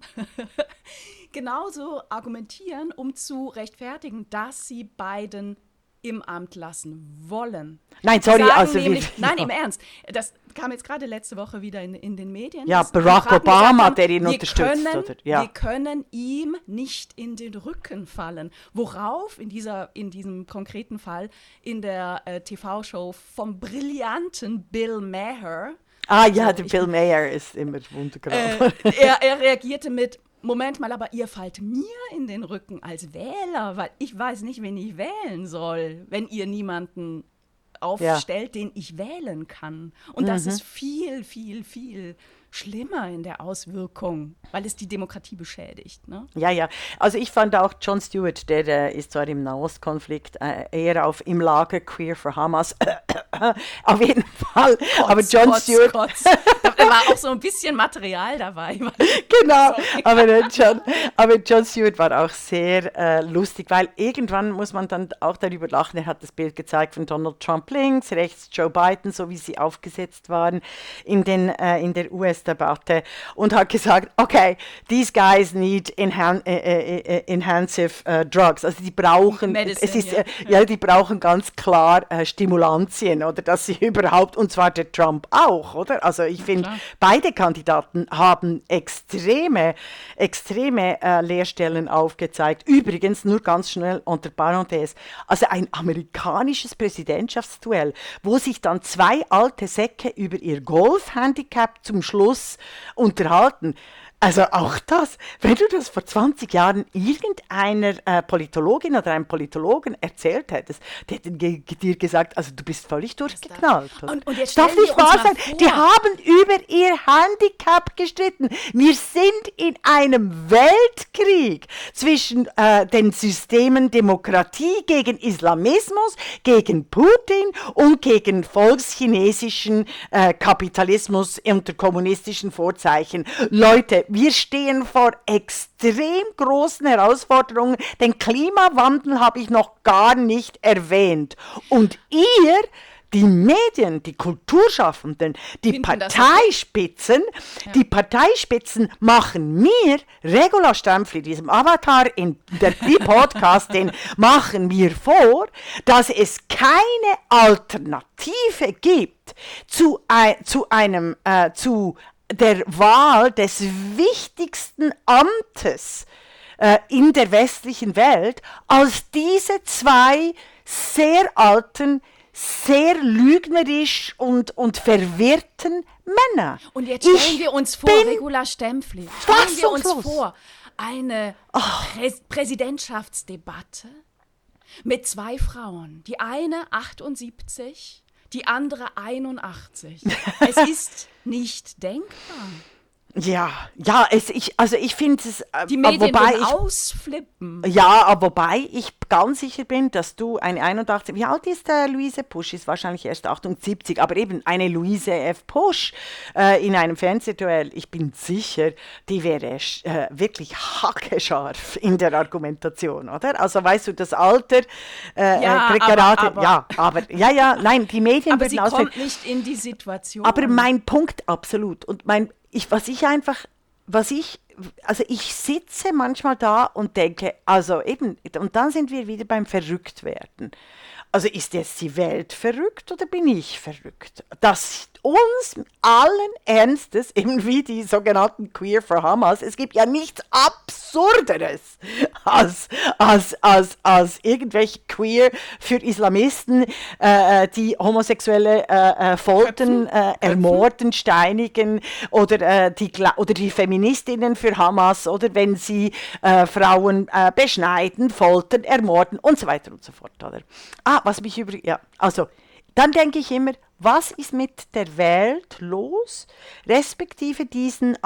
genauso argumentieren, um zu rechtfertigen, dass sie Biden im Amt lassen wollen. Nein, sorry, also nein, im Ernst. Das kam jetzt gerade letzte Woche wieder in den Medien. Ja, Barack Obama, der ihn unterstützt. Wir können ihm nicht in den Rücken fallen. Worauf in diesem konkreten Fall in der TV-Show vom brillanten Bill Maher. Der Bill Maher ist immer wunderbar. Er reagierte mit: Moment mal, aber ihr fallt mir in den Rücken als Wähler, weil ich weiß nicht, wen ich wählen soll, wenn ihr niemanden aufstellt, den ich wählen kann. Und das ist viel, viel, viel schlimmer in der Auswirkung, weil es die Demokratie beschädigt. Ne? Ja. Also ich fand auch Jon Stewart, der ist zwar im Nahostkonflikt eher im Lager Queer for Hamas, auf jeden Fall. Aber Jon Stewart... Da war auch so ein bisschen Material dabei. Genau, aber Jon Stewart war auch sehr lustig, weil irgendwann muss man dann auch darüber lachen. Er hat das Bild gezeigt von Donald Trump links, rechts Joe Biden, so wie sie aufgesetzt waren in der US-Debatte, und hat gesagt, okay, these guys need enhancive drugs. Also die brauchen, Medicine, die brauchen ganz klar Stimulantien, oder dass sie überhaupt, und zwar der Trump auch, oder? Also ich finde, beide Kandidaten haben extreme Lehrstellen aufgezeigt. Übrigens, nur ganz schnell unter Parenthese, also ein amerikanisches Präsidentschaftsduell, wo sich dann zwei alte Säcke über ihr Golf-Handicap zum Schluss unterhalten. Also auch das, wenn du das vor 20 Jahren irgendeiner Politologin oder einem Politologen erzählt hättest, die hätten dir gesagt, also du bist völlig durchgeknallt. Und jetzt darf nicht wahr sein. Die haben über ihr Handicap gestritten. Wir sind in einem Weltkrieg zwischen den Systemen Demokratie gegen Islamismus, gegen Putin und gegen volkschinesischen Kapitalismus unter kommunistischen Vorzeichen. Leute, wir stehen vor extrem großen Herausforderungen. Den Klimawandel habe ich noch gar nicht erwähnt. Und ihr, die Medien, die Kulturschaffenden, die Parteispitzen, die Parteispitzen machen mir, Regula Stempfli, diesem Avatar in der Podcast, den machen wir vor, dass es keine Alternative gibt zu der Wahl des wichtigsten Amtes in der westlichen Welt als diese zwei sehr alten, sehr lügnerisch und verwirrten Männer. Und jetzt stellen wir uns vor, Regula Stempfli, stellen wir uns vor, eine Präsidentschaftsdebatte mit zwei Frauen. Die eine 78, die andere 81. Es ist nicht denkbar. Ja, ich finde es... Die Medien ausflippen. Ja, aber wobei ich ganz sicher bin, dass du eine 81... Wie alt ist Luise Pusch? Ist wahrscheinlich erst 78, aber eben eine Luise F. Pusch in einem Fernsehduell. Ich bin sicher, die wäre wirklich hackescharf in der Argumentation, oder? Also weißt du, das Alter... nein, die Medien aber würden sie kommt nicht in die Situation. Aber mein Punkt, absolut. Und ich sitze manchmal da und denke, also eben, und dann sind wir wieder beim Verrücktwerden. Also ist jetzt die Welt verrückt oder bin ich verrückt? Dass uns allen Ernstes, eben wie die sogenannten Queer for Hamas, es gibt ja nichts Absurderes als irgendwelche Queer für Islamisten, die Homosexuelle foltern, ermorden, steinigen oder die Feministinnen für Hamas oder wenn sie Frauen beschneiden, foltern, ermorden und so weiter und so fort. Oder? Was mich dann denke ich immer, was ist mit der Welt los, respektive diesen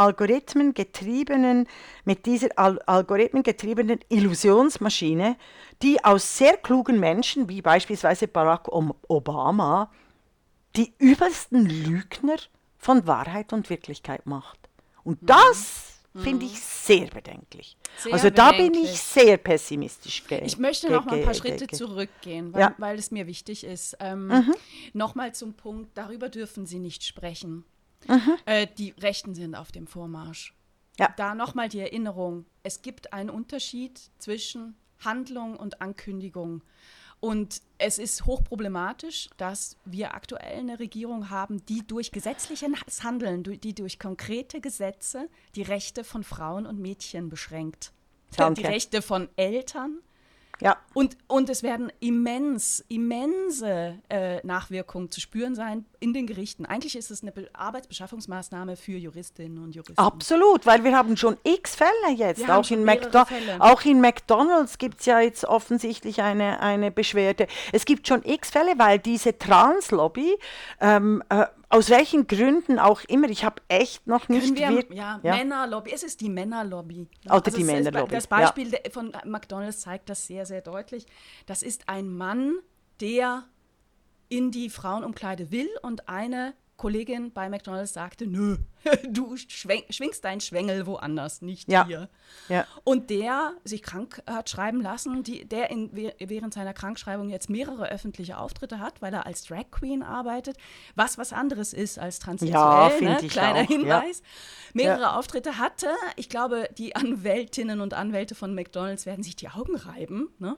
mit dieser algorithmengetriebenen Illusionsmaschine, die aus sehr klugen Menschen, wie beispielsweise Barack Obama, die übelsten Lügner von Wahrheit und Wirklichkeit macht. Und das finde ich sehr bedenklich. Also da bin ich sehr pessimistisch. Ich möchte noch mal ein paar Schritte zurückgehen, weil es mir wichtig ist. Nochmal zum Punkt, darüber dürfen Sie nicht sprechen. Die Rechten sind auf dem Vormarsch. Ja. Da nochmal die Erinnerung, es gibt einen Unterschied zwischen Handlung und Ankündigung. Und es ist hochproblematisch, dass wir aktuell eine Regierung haben, die durch gesetzliches Handeln, die durch konkrete Gesetze die Rechte von Frauen und Mädchen beschränkt. Danke. Die Rechte von Eltern. Ja. Und es werden immense Nachwirkungen zu spüren sein in den Gerichten. Eigentlich ist es eine Arbeitsbeschaffungsmaßnahme für Juristinnen und Juristen. Absolut, weil wir haben schon x Fälle jetzt. Auch in McDonald's gibt es ja jetzt offensichtlich eine Beschwerde. Es gibt schon x Fälle, weil diese Translobby, aus welchen Gründen auch immer, ich habe echt noch nicht Männerlobby, es ist die Männerlobby. Die Männerlobby. Das Beispiel von McDonald's zeigt das sehr, sehr deutlich. Das ist ein Mann, der in die Frauenumkleide will und eine Kollegin bei McDonald's sagte, nö, du schwingst deinen Schwengel woanders, nicht hier. Ja. Und der sich krank hat schreiben lassen, der während seiner Krankschreibung jetzt mehrere öffentliche Auftritte hat, weil er als Drag Queen arbeitet, was anderes ist als transsexuell, kleiner Hinweis. Mehrere Auftritte hatte. Ich glaube, die Anwältinnen und Anwälte von McDonald's werden sich die Augen reiben. Ne?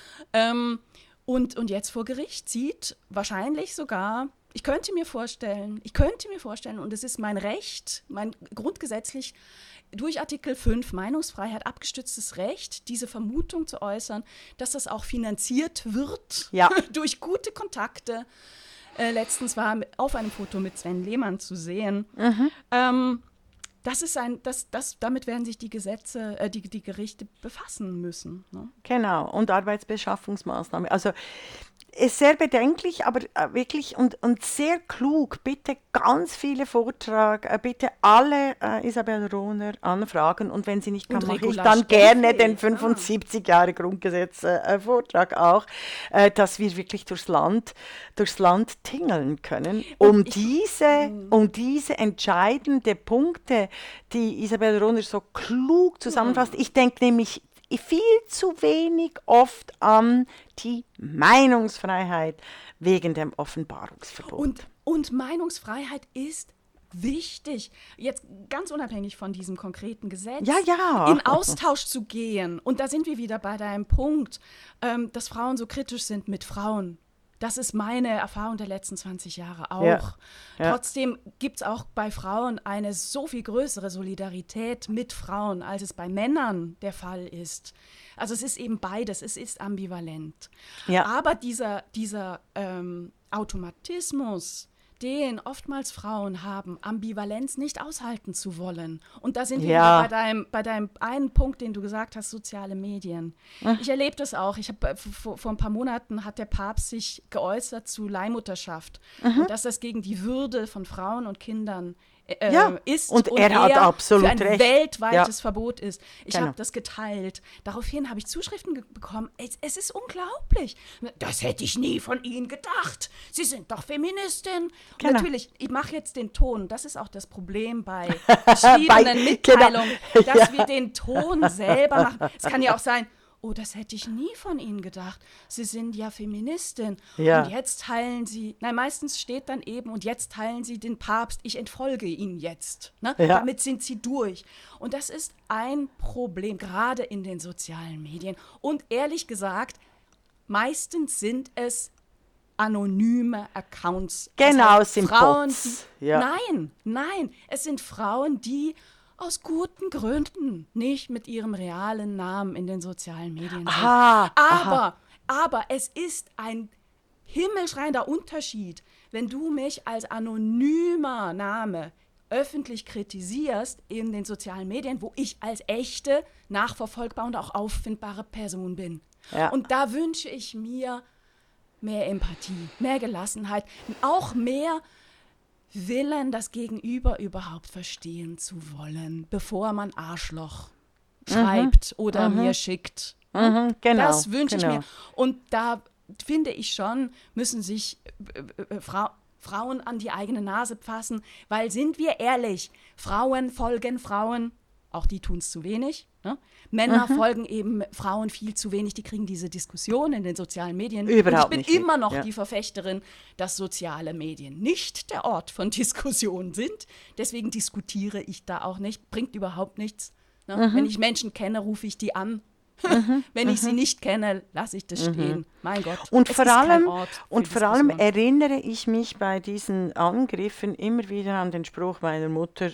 Und jetzt vor Gericht zieht wahrscheinlich sogar, ich könnte mir vorstellen, und es ist mein Recht, mein grundgesetzlich durch Artikel 5 Meinungsfreiheit abgestütztes Recht, diese Vermutung zu äußern, dass das auch finanziert wird durch gute Kontakte. Letztens war auf einem Foto mit Sven Lehmann zu sehen. Damit werden sich die Gesetze, die Gerichte befassen müssen. Ne? Genau, und Arbeitsbeschaffungsmaßnahmen. Also ist sehr bedenklich, aber wirklich und sehr klug. Bitte ganz viele Vortrag, bitte alle Isabel Rohner anfragen und wenn sie nicht kann, mache ich dann gerne den 75 Jahre Grundgesetz Vortrag auch, dass wir wirklich durchs Land tingeln können, um diese entscheidenden Punkte, die Isabel Rohner so klug zusammenfasst. Ich denke nämlich viel zu wenig oft an die Meinungsfreiheit wegen dem Offenbarungsverbot. Und Meinungsfreiheit ist wichtig, jetzt ganz unabhängig von diesem konkreten Gesetz, in Austausch zu gehen. Und da sind wir wieder bei deinem Punkt, dass Frauen so kritisch sind mit Frauen. Das ist meine Erfahrung der letzten 20 Jahre auch. Ja. Trotzdem gibt es auch bei Frauen eine so viel größere Solidarität mit Frauen, als es bei Männern der Fall ist. Also es ist eben beides, es ist ambivalent. Ja. Aber dieser Automatismus, den oftmals Frauen haben, Ambivalenz nicht aushalten zu wollen. Und da sind wir wieder bei deinem einen Punkt, den du gesagt hast, soziale Medien. Ich erlebe das auch. Vor ein paar Monaten hat der Papst sich geäußert zu Leihmutterschaft und dass das gegen die Würde von Frauen und Kindern ist und er hat absolut für ein recht. weltweites Verbot ist. Ich Genau. habe das geteilt. Daraufhin habe ich Zuschriften bekommen. Es ist unglaublich. Das hätte ich nie von Ihnen gedacht. Sie sind doch Feministin. Genau. Natürlich, ich mache jetzt den Ton. Das ist auch das Problem bei geschriebenen Mitteilungen, dass wir den Ton selber machen. Es kann ja auch sein, oh, das hätte ich nie von Ihnen gedacht. Sie sind ja Feministin. Ja. Und jetzt teilen Sie, meistens steht dann eben, und jetzt teilen Sie den Papst, ich entfolge Ihnen jetzt. Ne? Ja. Damit sind Sie durch. Und das ist ein Problem, gerade in den sozialen Medien. Und ehrlich gesagt, meistens sind es anonyme Accounts. Genau, es sind Frauen, Bots. Nein, es sind Frauen, die aus guten Gründen nicht mit ihrem realen Namen in den sozialen Medien sind. Aber es ist ein himmelschreiender Unterschied, wenn du mich als anonymer Name öffentlich kritisierst in den sozialen Medien, wo ich als echte, nachverfolgbare und auch auffindbare Person bin. Ja. Und da wünsche ich mir mehr Empathie, mehr Gelassenheit, auch mehr Willen, das Gegenüber überhaupt verstehen zu wollen, bevor man Arschloch schreibt oder mir schickt. Genau, das wünsche ich genau. mir. Und da finde ich schon, müssen sich Frauen an die eigene Nase fassen, weil, sind wir ehrlich, Frauen folgen Frauen, auch die tun es zu wenig. Ne? Männer folgen eben Frauen viel zu wenig, die kriegen diese Diskussion in den sozialen Medien. Überhaupt Und ich bin nicht immer noch ja. die Verfechterin, dass soziale Medien nicht der Ort von Diskussion sind. Deswegen diskutiere ich da auch nicht, bringt überhaupt nichts. Ne? Wenn ich Menschen kenne, rufe ich die an. Wenn ich sie nicht kenne, lasse ich das stehen. Mein Gott, Und es vor ist kein allem, Ort für und vor allem Diskussion. erinnere ich mich bei diesen Angriffen immer wieder an den Spruch meiner Mutter,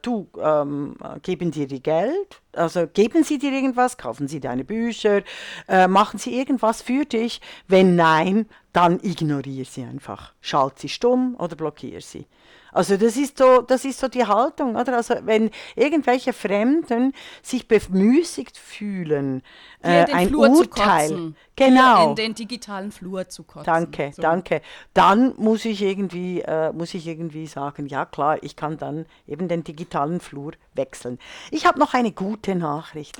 geben dir die Geld, also geben sie dir irgendwas, kaufen sie deine Bücher, machen sie irgendwas für dich, wenn nein, dann ignoriere sie einfach, schalt sie stumm oder blockiere sie. Also das ist so die Haltung, oder? Also wenn irgendwelche Fremden sich bemüßigt fühlen, Hier in den ein Flur Urteil, zu kotzen. genau. Hier in den digitalen Flur zu kotzen. Danke, So. danke. Dann muss ich irgendwie sagen, ja klar, ich kann dann eben den digitalen Flur wechseln. Ich habe noch eine gute Nachricht.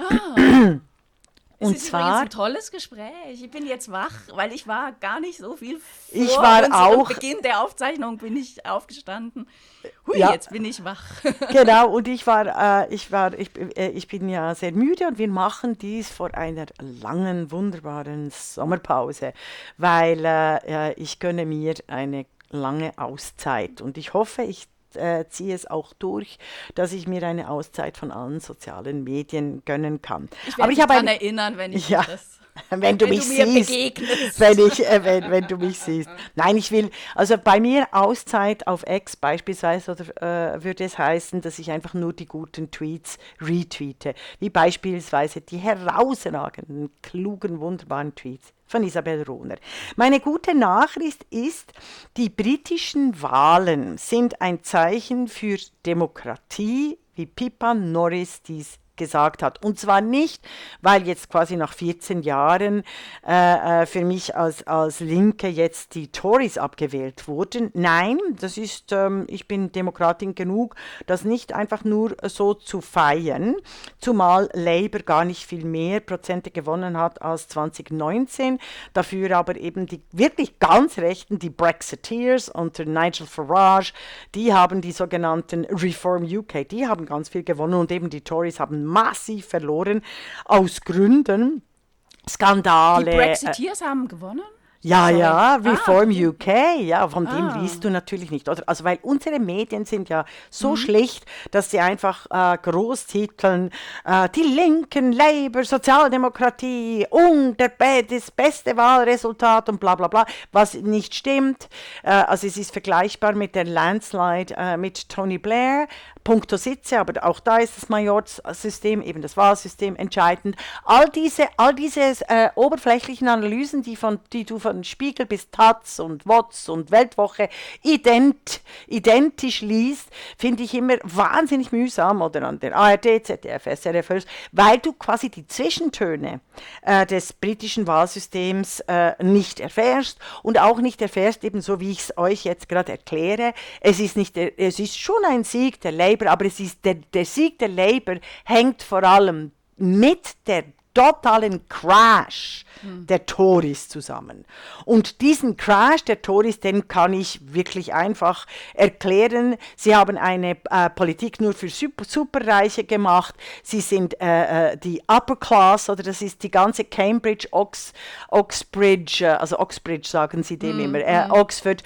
Es Und ist zwar, übrigens ein tolles Gespräch. Ich bin jetzt wach, weil ich war gar nicht so viel vor Ich war unserem auch- Beginn der Aufzeichnung bin ich aufgestanden. Hui, Ja. jetzt bin ich wach. genau, und ich bin ja sehr müde und wir machen dies vor einer langen, wunderbaren Sommerpause, weil ich gönne mir eine lange Auszeit und ich hoffe, ich ziehe es auch durch, dass ich mir eine Auszeit von allen sozialen Medien gönnen kann. Ich Aber werde ich dich habe daran eine, erinnern, wenn ich Ja. das, wenn du wenn mich du mir siehst. begegnest. Wenn du mich siehst. Nein, also bei mir Auszeit auf X beispielsweise, oder würde es heißen, dass ich einfach nur die guten Tweets retweete, wie beispielsweise die herausragenden, klugen, wunderbaren Tweets von Isabel Rohner. Meine gute Nachricht ist, die britischen Wahlen sind ein Zeichen für Demokratie, wie Pippa Norris dies gesagt hat. Und zwar nicht, weil jetzt quasi nach 14 Jahren für mich als Linke jetzt die Tories abgewählt wurden. Nein, das ist, ich bin Demokratin genug, das nicht einfach nur so zu feiern, zumal Labour gar nicht viel mehr Prozente gewonnen hat als 2019, dafür aber eben die wirklich ganz Rechten, die Brexiteers unter Nigel Farage, die haben die sogenannten Reform UK, die haben ganz viel gewonnen und eben die Tories haben massiv verloren aus Gründen, Skandale. Die Brexiteers haben gewonnen? Ja, Sorry. ja, Reform okay. UK, ja, von dem liest du natürlich nicht, oder? Also, weil unsere Medien sind ja so schlecht, dass sie einfach groß titeln, die Linken, Labour, Sozialdemokratie und das beste Wahlresultat und bla bla bla, was nicht stimmt. Also es ist vergleichbar mit der Landslide mit Tony Blair, puncto Sitze, aber auch da ist das Majorssystem, eben das Wahlsystem entscheidend. All diese oberflächlichen Analysen, die du von Spiegel bis Taz und WOTS und Weltwoche identisch liest, finde ich immer wahnsinnig mühsam, oder an der ARD, ZDF, SRF, weil du quasi die Zwischentöne des britischen Wahlsystems nicht erfährst und auch nicht erfährst, ebenso wie ich es euch jetzt gerade erkläre. Es ist schon ein Sieg der Labour, aber es ist der Sieg der Labour hängt vor allem mit der totalen Crash der Tories zusammen. Und diesen Crash der Tories, den kann ich wirklich einfach erklären. Sie haben eine Politik nur für Superreiche gemacht. Sie sind die Upper Class, oder das ist die ganze Cambridge, Oxbridge, also Oxbridge sagen sie dem immer, Oxford,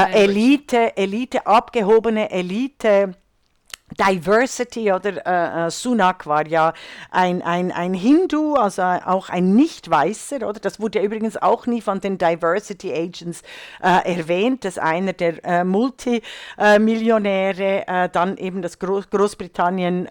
Elite, abgehobene Elite, Diversity, oder Sunak war ja ein Hindu, also auch ein Nicht-Weißer, oder? Das wurde ja übrigens auch nie von den Diversity Agents erwähnt, dass einer der Multimillionäre dann eben das Großbritannien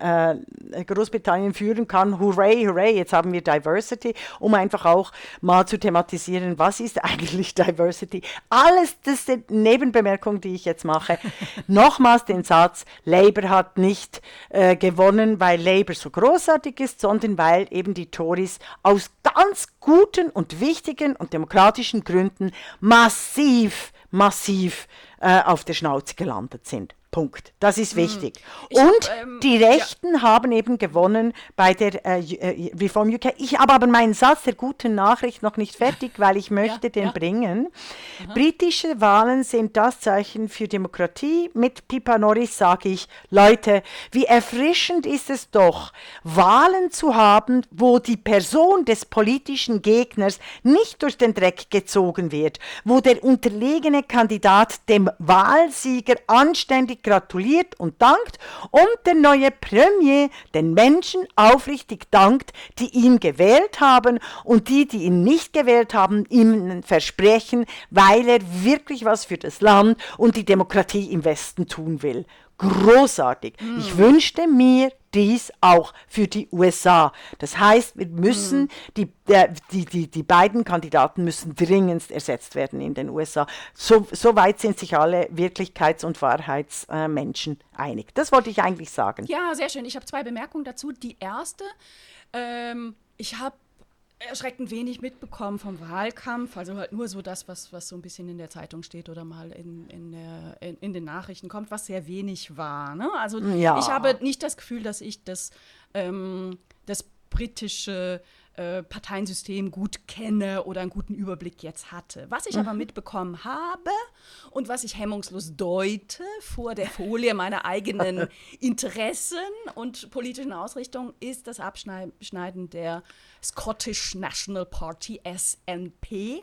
führen kann. Hooray, hooray, jetzt haben wir Diversity, um einfach auch mal zu thematisieren, was ist eigentlich Diversity? Alles, das ist die Nebenbemerkung, die ich jetzt mache. Nochmals den Satz, Labour hat hat nicht gewonnen, weil Labour so großartig ist, sondern weil eben die Tories aus ganz guten und wichtigen und demokratischen Gründen massiv auf der Schnauze gelandet sind. Punkt. Das ist wichtig. Die Rechten haben eben gewonnen bei der Reform UK. Ich habe aber meinen Satz der guten Nachricht noch nicht fertig, weil ich möchte den bringen. Britische Wahlen sind das Zeichen für Demokratie. Mit Pippa Norris sage ich, Leute, wie erfrischend ist es doch, Wahlen zu haben, wo die Person des politischen Gegners nicht durch den Dreck gezogen wird, wo der unterlegene Kandidat dem Wahlsieger anständig gratuliert und dankt und der neue Premier den Menschen aufrichtig dankt, die ihn gewählt haben und die ihn nicht gewählt haben, ihm versprechen, weil er wirklich was für das Land und die Demokratie im Westen tun will. Großartig. Ich wünschte mir dies auch für die USA. Das heißt, wir müssen die beiden Kandidaten müssen dringendst ersetzt werden in den USA. So weit sind sich alle Wirklichkeits- und Wahrheitsmenschen einig. Das wollte ich eigentlich sagen. Ja, sehr schön. Ich habe 2 Bemerkungen dazu. Die erste, ich habe erschreckend wenig mitbekommen vom Wahlkampf, also halt nur so das, was so ein bisschen in der Zeitung steht oder mal in den Nachrichten kommt, was sehr wenig war. Ne? Also ich habe nicht das Gefühl, dass ich das britische Parteiensystem gut kenne oder einen guten Überblick jetzt hatte. Was ich aber mitbekommen habe und was ich hemmungslos deute vor der Folie meiner eigenen Interessen und politischen Ausrichtung, ist das Abschneiden der Scottish National Party, SNP.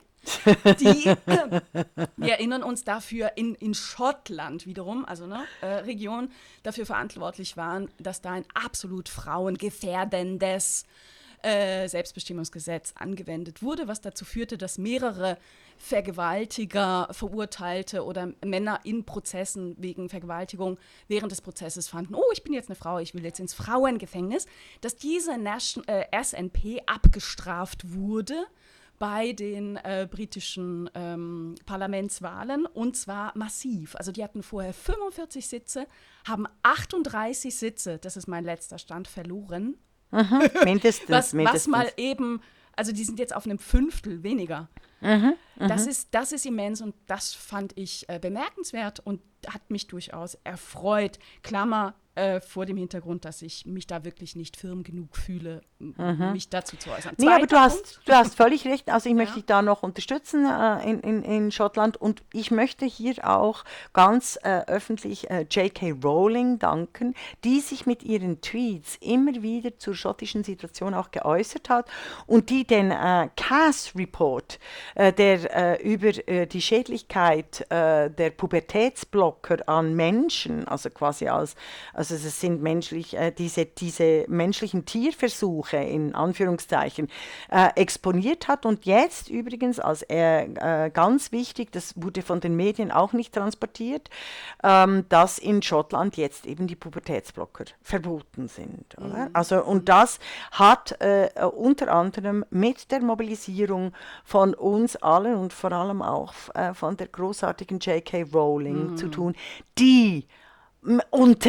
Wir erinnern uns dafür in Schottland wiederum, also Region, dafür verantwortlich waren, dass da ein absolut frauengefährdendes Selbstbestimmungsgesetz angewendet wurde, was dazu führte, dass mehrere Vergewaltiger, Verurteilte oder Männer in Prozessen wegen Vergewaltigung während des Prozesses fanden, ich bin jetzt eine Frau, ich will jetzt ins Frauengefängnis, dass diese SNP abgestraft wurde bei den britischen Parlamentswahlen, und zwar massiv. Also die hatten vorher 45 Sitze, haben 38 Sitze, das ist mein letzter Stand, verloren. Mindestens. Was mal eben, also die sind jetzt auf einem Fünftel weniger. Das ist immens und das fand ich bemerkenswert und hat mich durchaus erfreut. Klammer vor dem Hintergrund, dass ich mich da wirklich nicht firm genug fühle, mich dazu zu äußern. Nee, aber du hast völlig recht. Also ich möchte dich da noch unterstützen in Schottland und ich möchte hier auch ganz öffentlich J.K. Rowling danken, die sich mit ihren Tweets immer wieder zur schottischen Situation auch geäußert hat und die den Cass-Report, der über die Schädlichkeit der Pubertätsblocker an Menschen, also quasi also es sind diese menschlichen Tierversuche in Anführungszeichen exponiert hat und jetzt übrigens als ganz wichtig, das wurde von den Medien auch nicht transportiert, dass in Schottland jetzt eben die Pubertätsblocker verboten sind. Oder? Also, und das hat unter anderem mit der Mobilisierung von uns allen und vor allem auch von der großartigen J.K. Rowling zu tun, die unter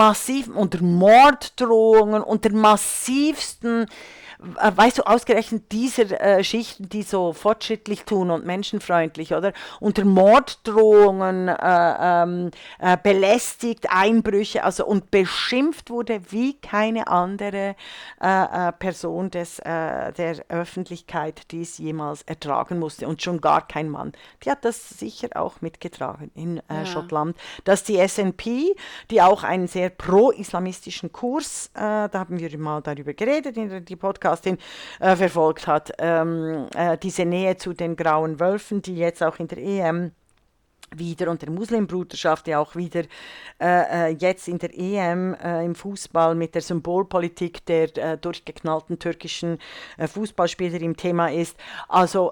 Morddrohungen, unter massivsten, weißt du, ausgerechnet dieser Schichten, die so fortschrittlich tun und menschenfreundlich, oder? Unter Morddrohungen, belästigt, Einbrüche, also und beschimpft wurde wie keine andere Person der Öffentlichkeit, die es jemals ertragen musste und schon gar kein Mann. Die hat das sicher auch mitgetragen in Schottland, dass die SNP, die auch einen sehr pro-islamistischen Kurs, da haben wir mal darüber geredet, in die Podcastin verfolgt hat, diese Nähe zu den Grauen Wölfen, die jetzt auch in der EM wieder und der Muslimbruderschaft ja auch wieder jetzt in der EM im Fußball mit der Symbolpolitik der durchgeknallten türkischen Fußballspieler im Thema ist. Also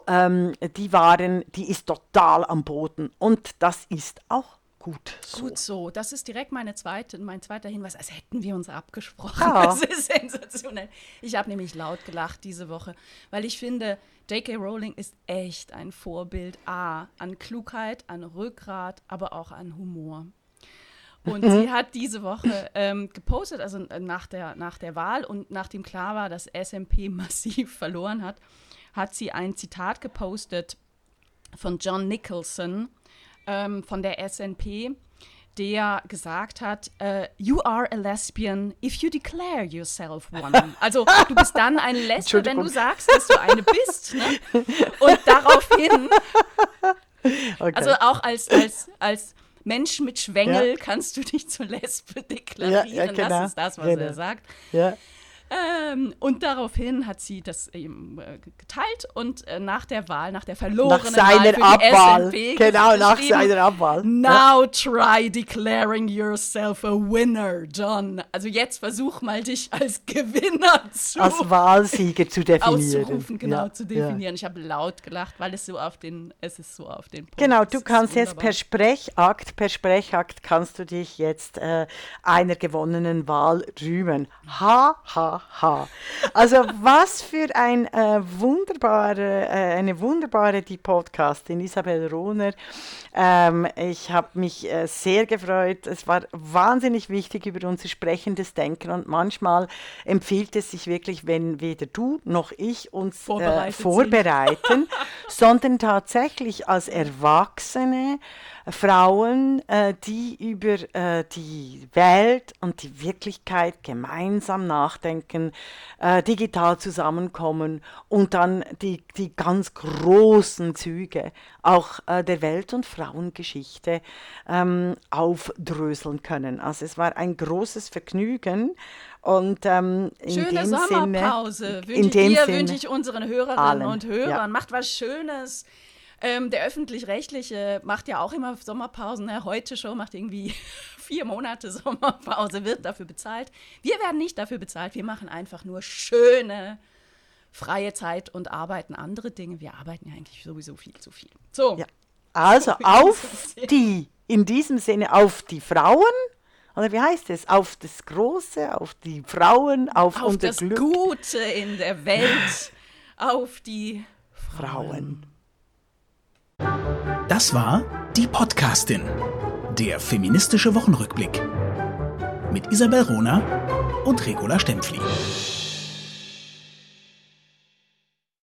die ist total am Boden und das ist auch gut so. Gut so. Das ist direkt mein zweiter Hinweis, als hätten wir uns abgesprochen. Ja. Das ist sensationell. Ich habe nämlich laut gelacht diese Woche, weil ich finde, J.K. Rowling ist echt ein Vorbild an Klugheit, an Rückgrat, aber auch an Humor. Und sie hat diese Woche gepostet, also nach der Wahl und nachdem klar war, dass SNP massiv verloren hat, hat sie ein Zitat gepostet von John Nicholson von der SNP, der gesagt hat, you are a lesbian if you declare yourself one. Also du bist dann eine Lesbe, wenn du sagst, dass du eine bist. Ne? Und daraufhin, also auch als Mensch mit Schwengel kannst du dich zur Lesbe deklarieren. Genau. Das ist das, was er sagt. Ja. Und daraufhin hat sie das eben geteilt und nach der Wahl, nach der verlorenen Wahl für die SNP genau, nach seiner Abwahl. Now try declaring yourself a winner, John. Also jetzt versuch mal, dich als Gewinner als Wahlsieger zu definieren. Auszurufen, genau, zu definieren. Ich habe laut gelacht, weil es ist so auf den Punkt. Genau, du kannst jetzt per Sprechakt kannst du dich jetzt einer gewonnenen Wahl rühmen. Ha, ha, ha. Also was für eine wunderbare die Podcastin Isabel Rohner. Ich habe mich sehr gefreut. Es war wahnsinnig wichtig über unser sprechendes Denken und manchmal empfiehlt es sich wirklich, wenn weder du noch ich uns vorbereiten, sondern tatsächlich als Erwachsene Frauen, die über die Welt und die Wirklichkeit gemeinsam nachdenken, digital zusammenkommen und dann die ganz großen Züge auch der Welt- und Frauengeschichte aufdröseln können. Also es war ein großes Vergnügen. Und in schöne dem Sommerpause wünsche ich unseren Hörerinnen und Hörern. Ja. Macht was Schönes. Der Öffentlich-Rechtliche macht ja auch immer Sommerpausen. Ne? Heute schon macht irgendwie 4 Monate Sommerpause, wird dafür bezahlt. Wir werden nicht dafür bezahlt. Wir machen einfach nur schöne, freie Zeit und arbeiten andere Dinge. Wir arbeiten ja eigentlich sowieso viel zu viel. So. Ja. Also in diesem Sinne auf die Frauen. Oder wie heißt es? Auf das Große, auf die Frauen, auf unser das Glück. Gute in der Welt, auf die Frauen. Das war die Podcastin, der feministische Wochenrückblick mit Isabel Rohner und Regula Stempfli.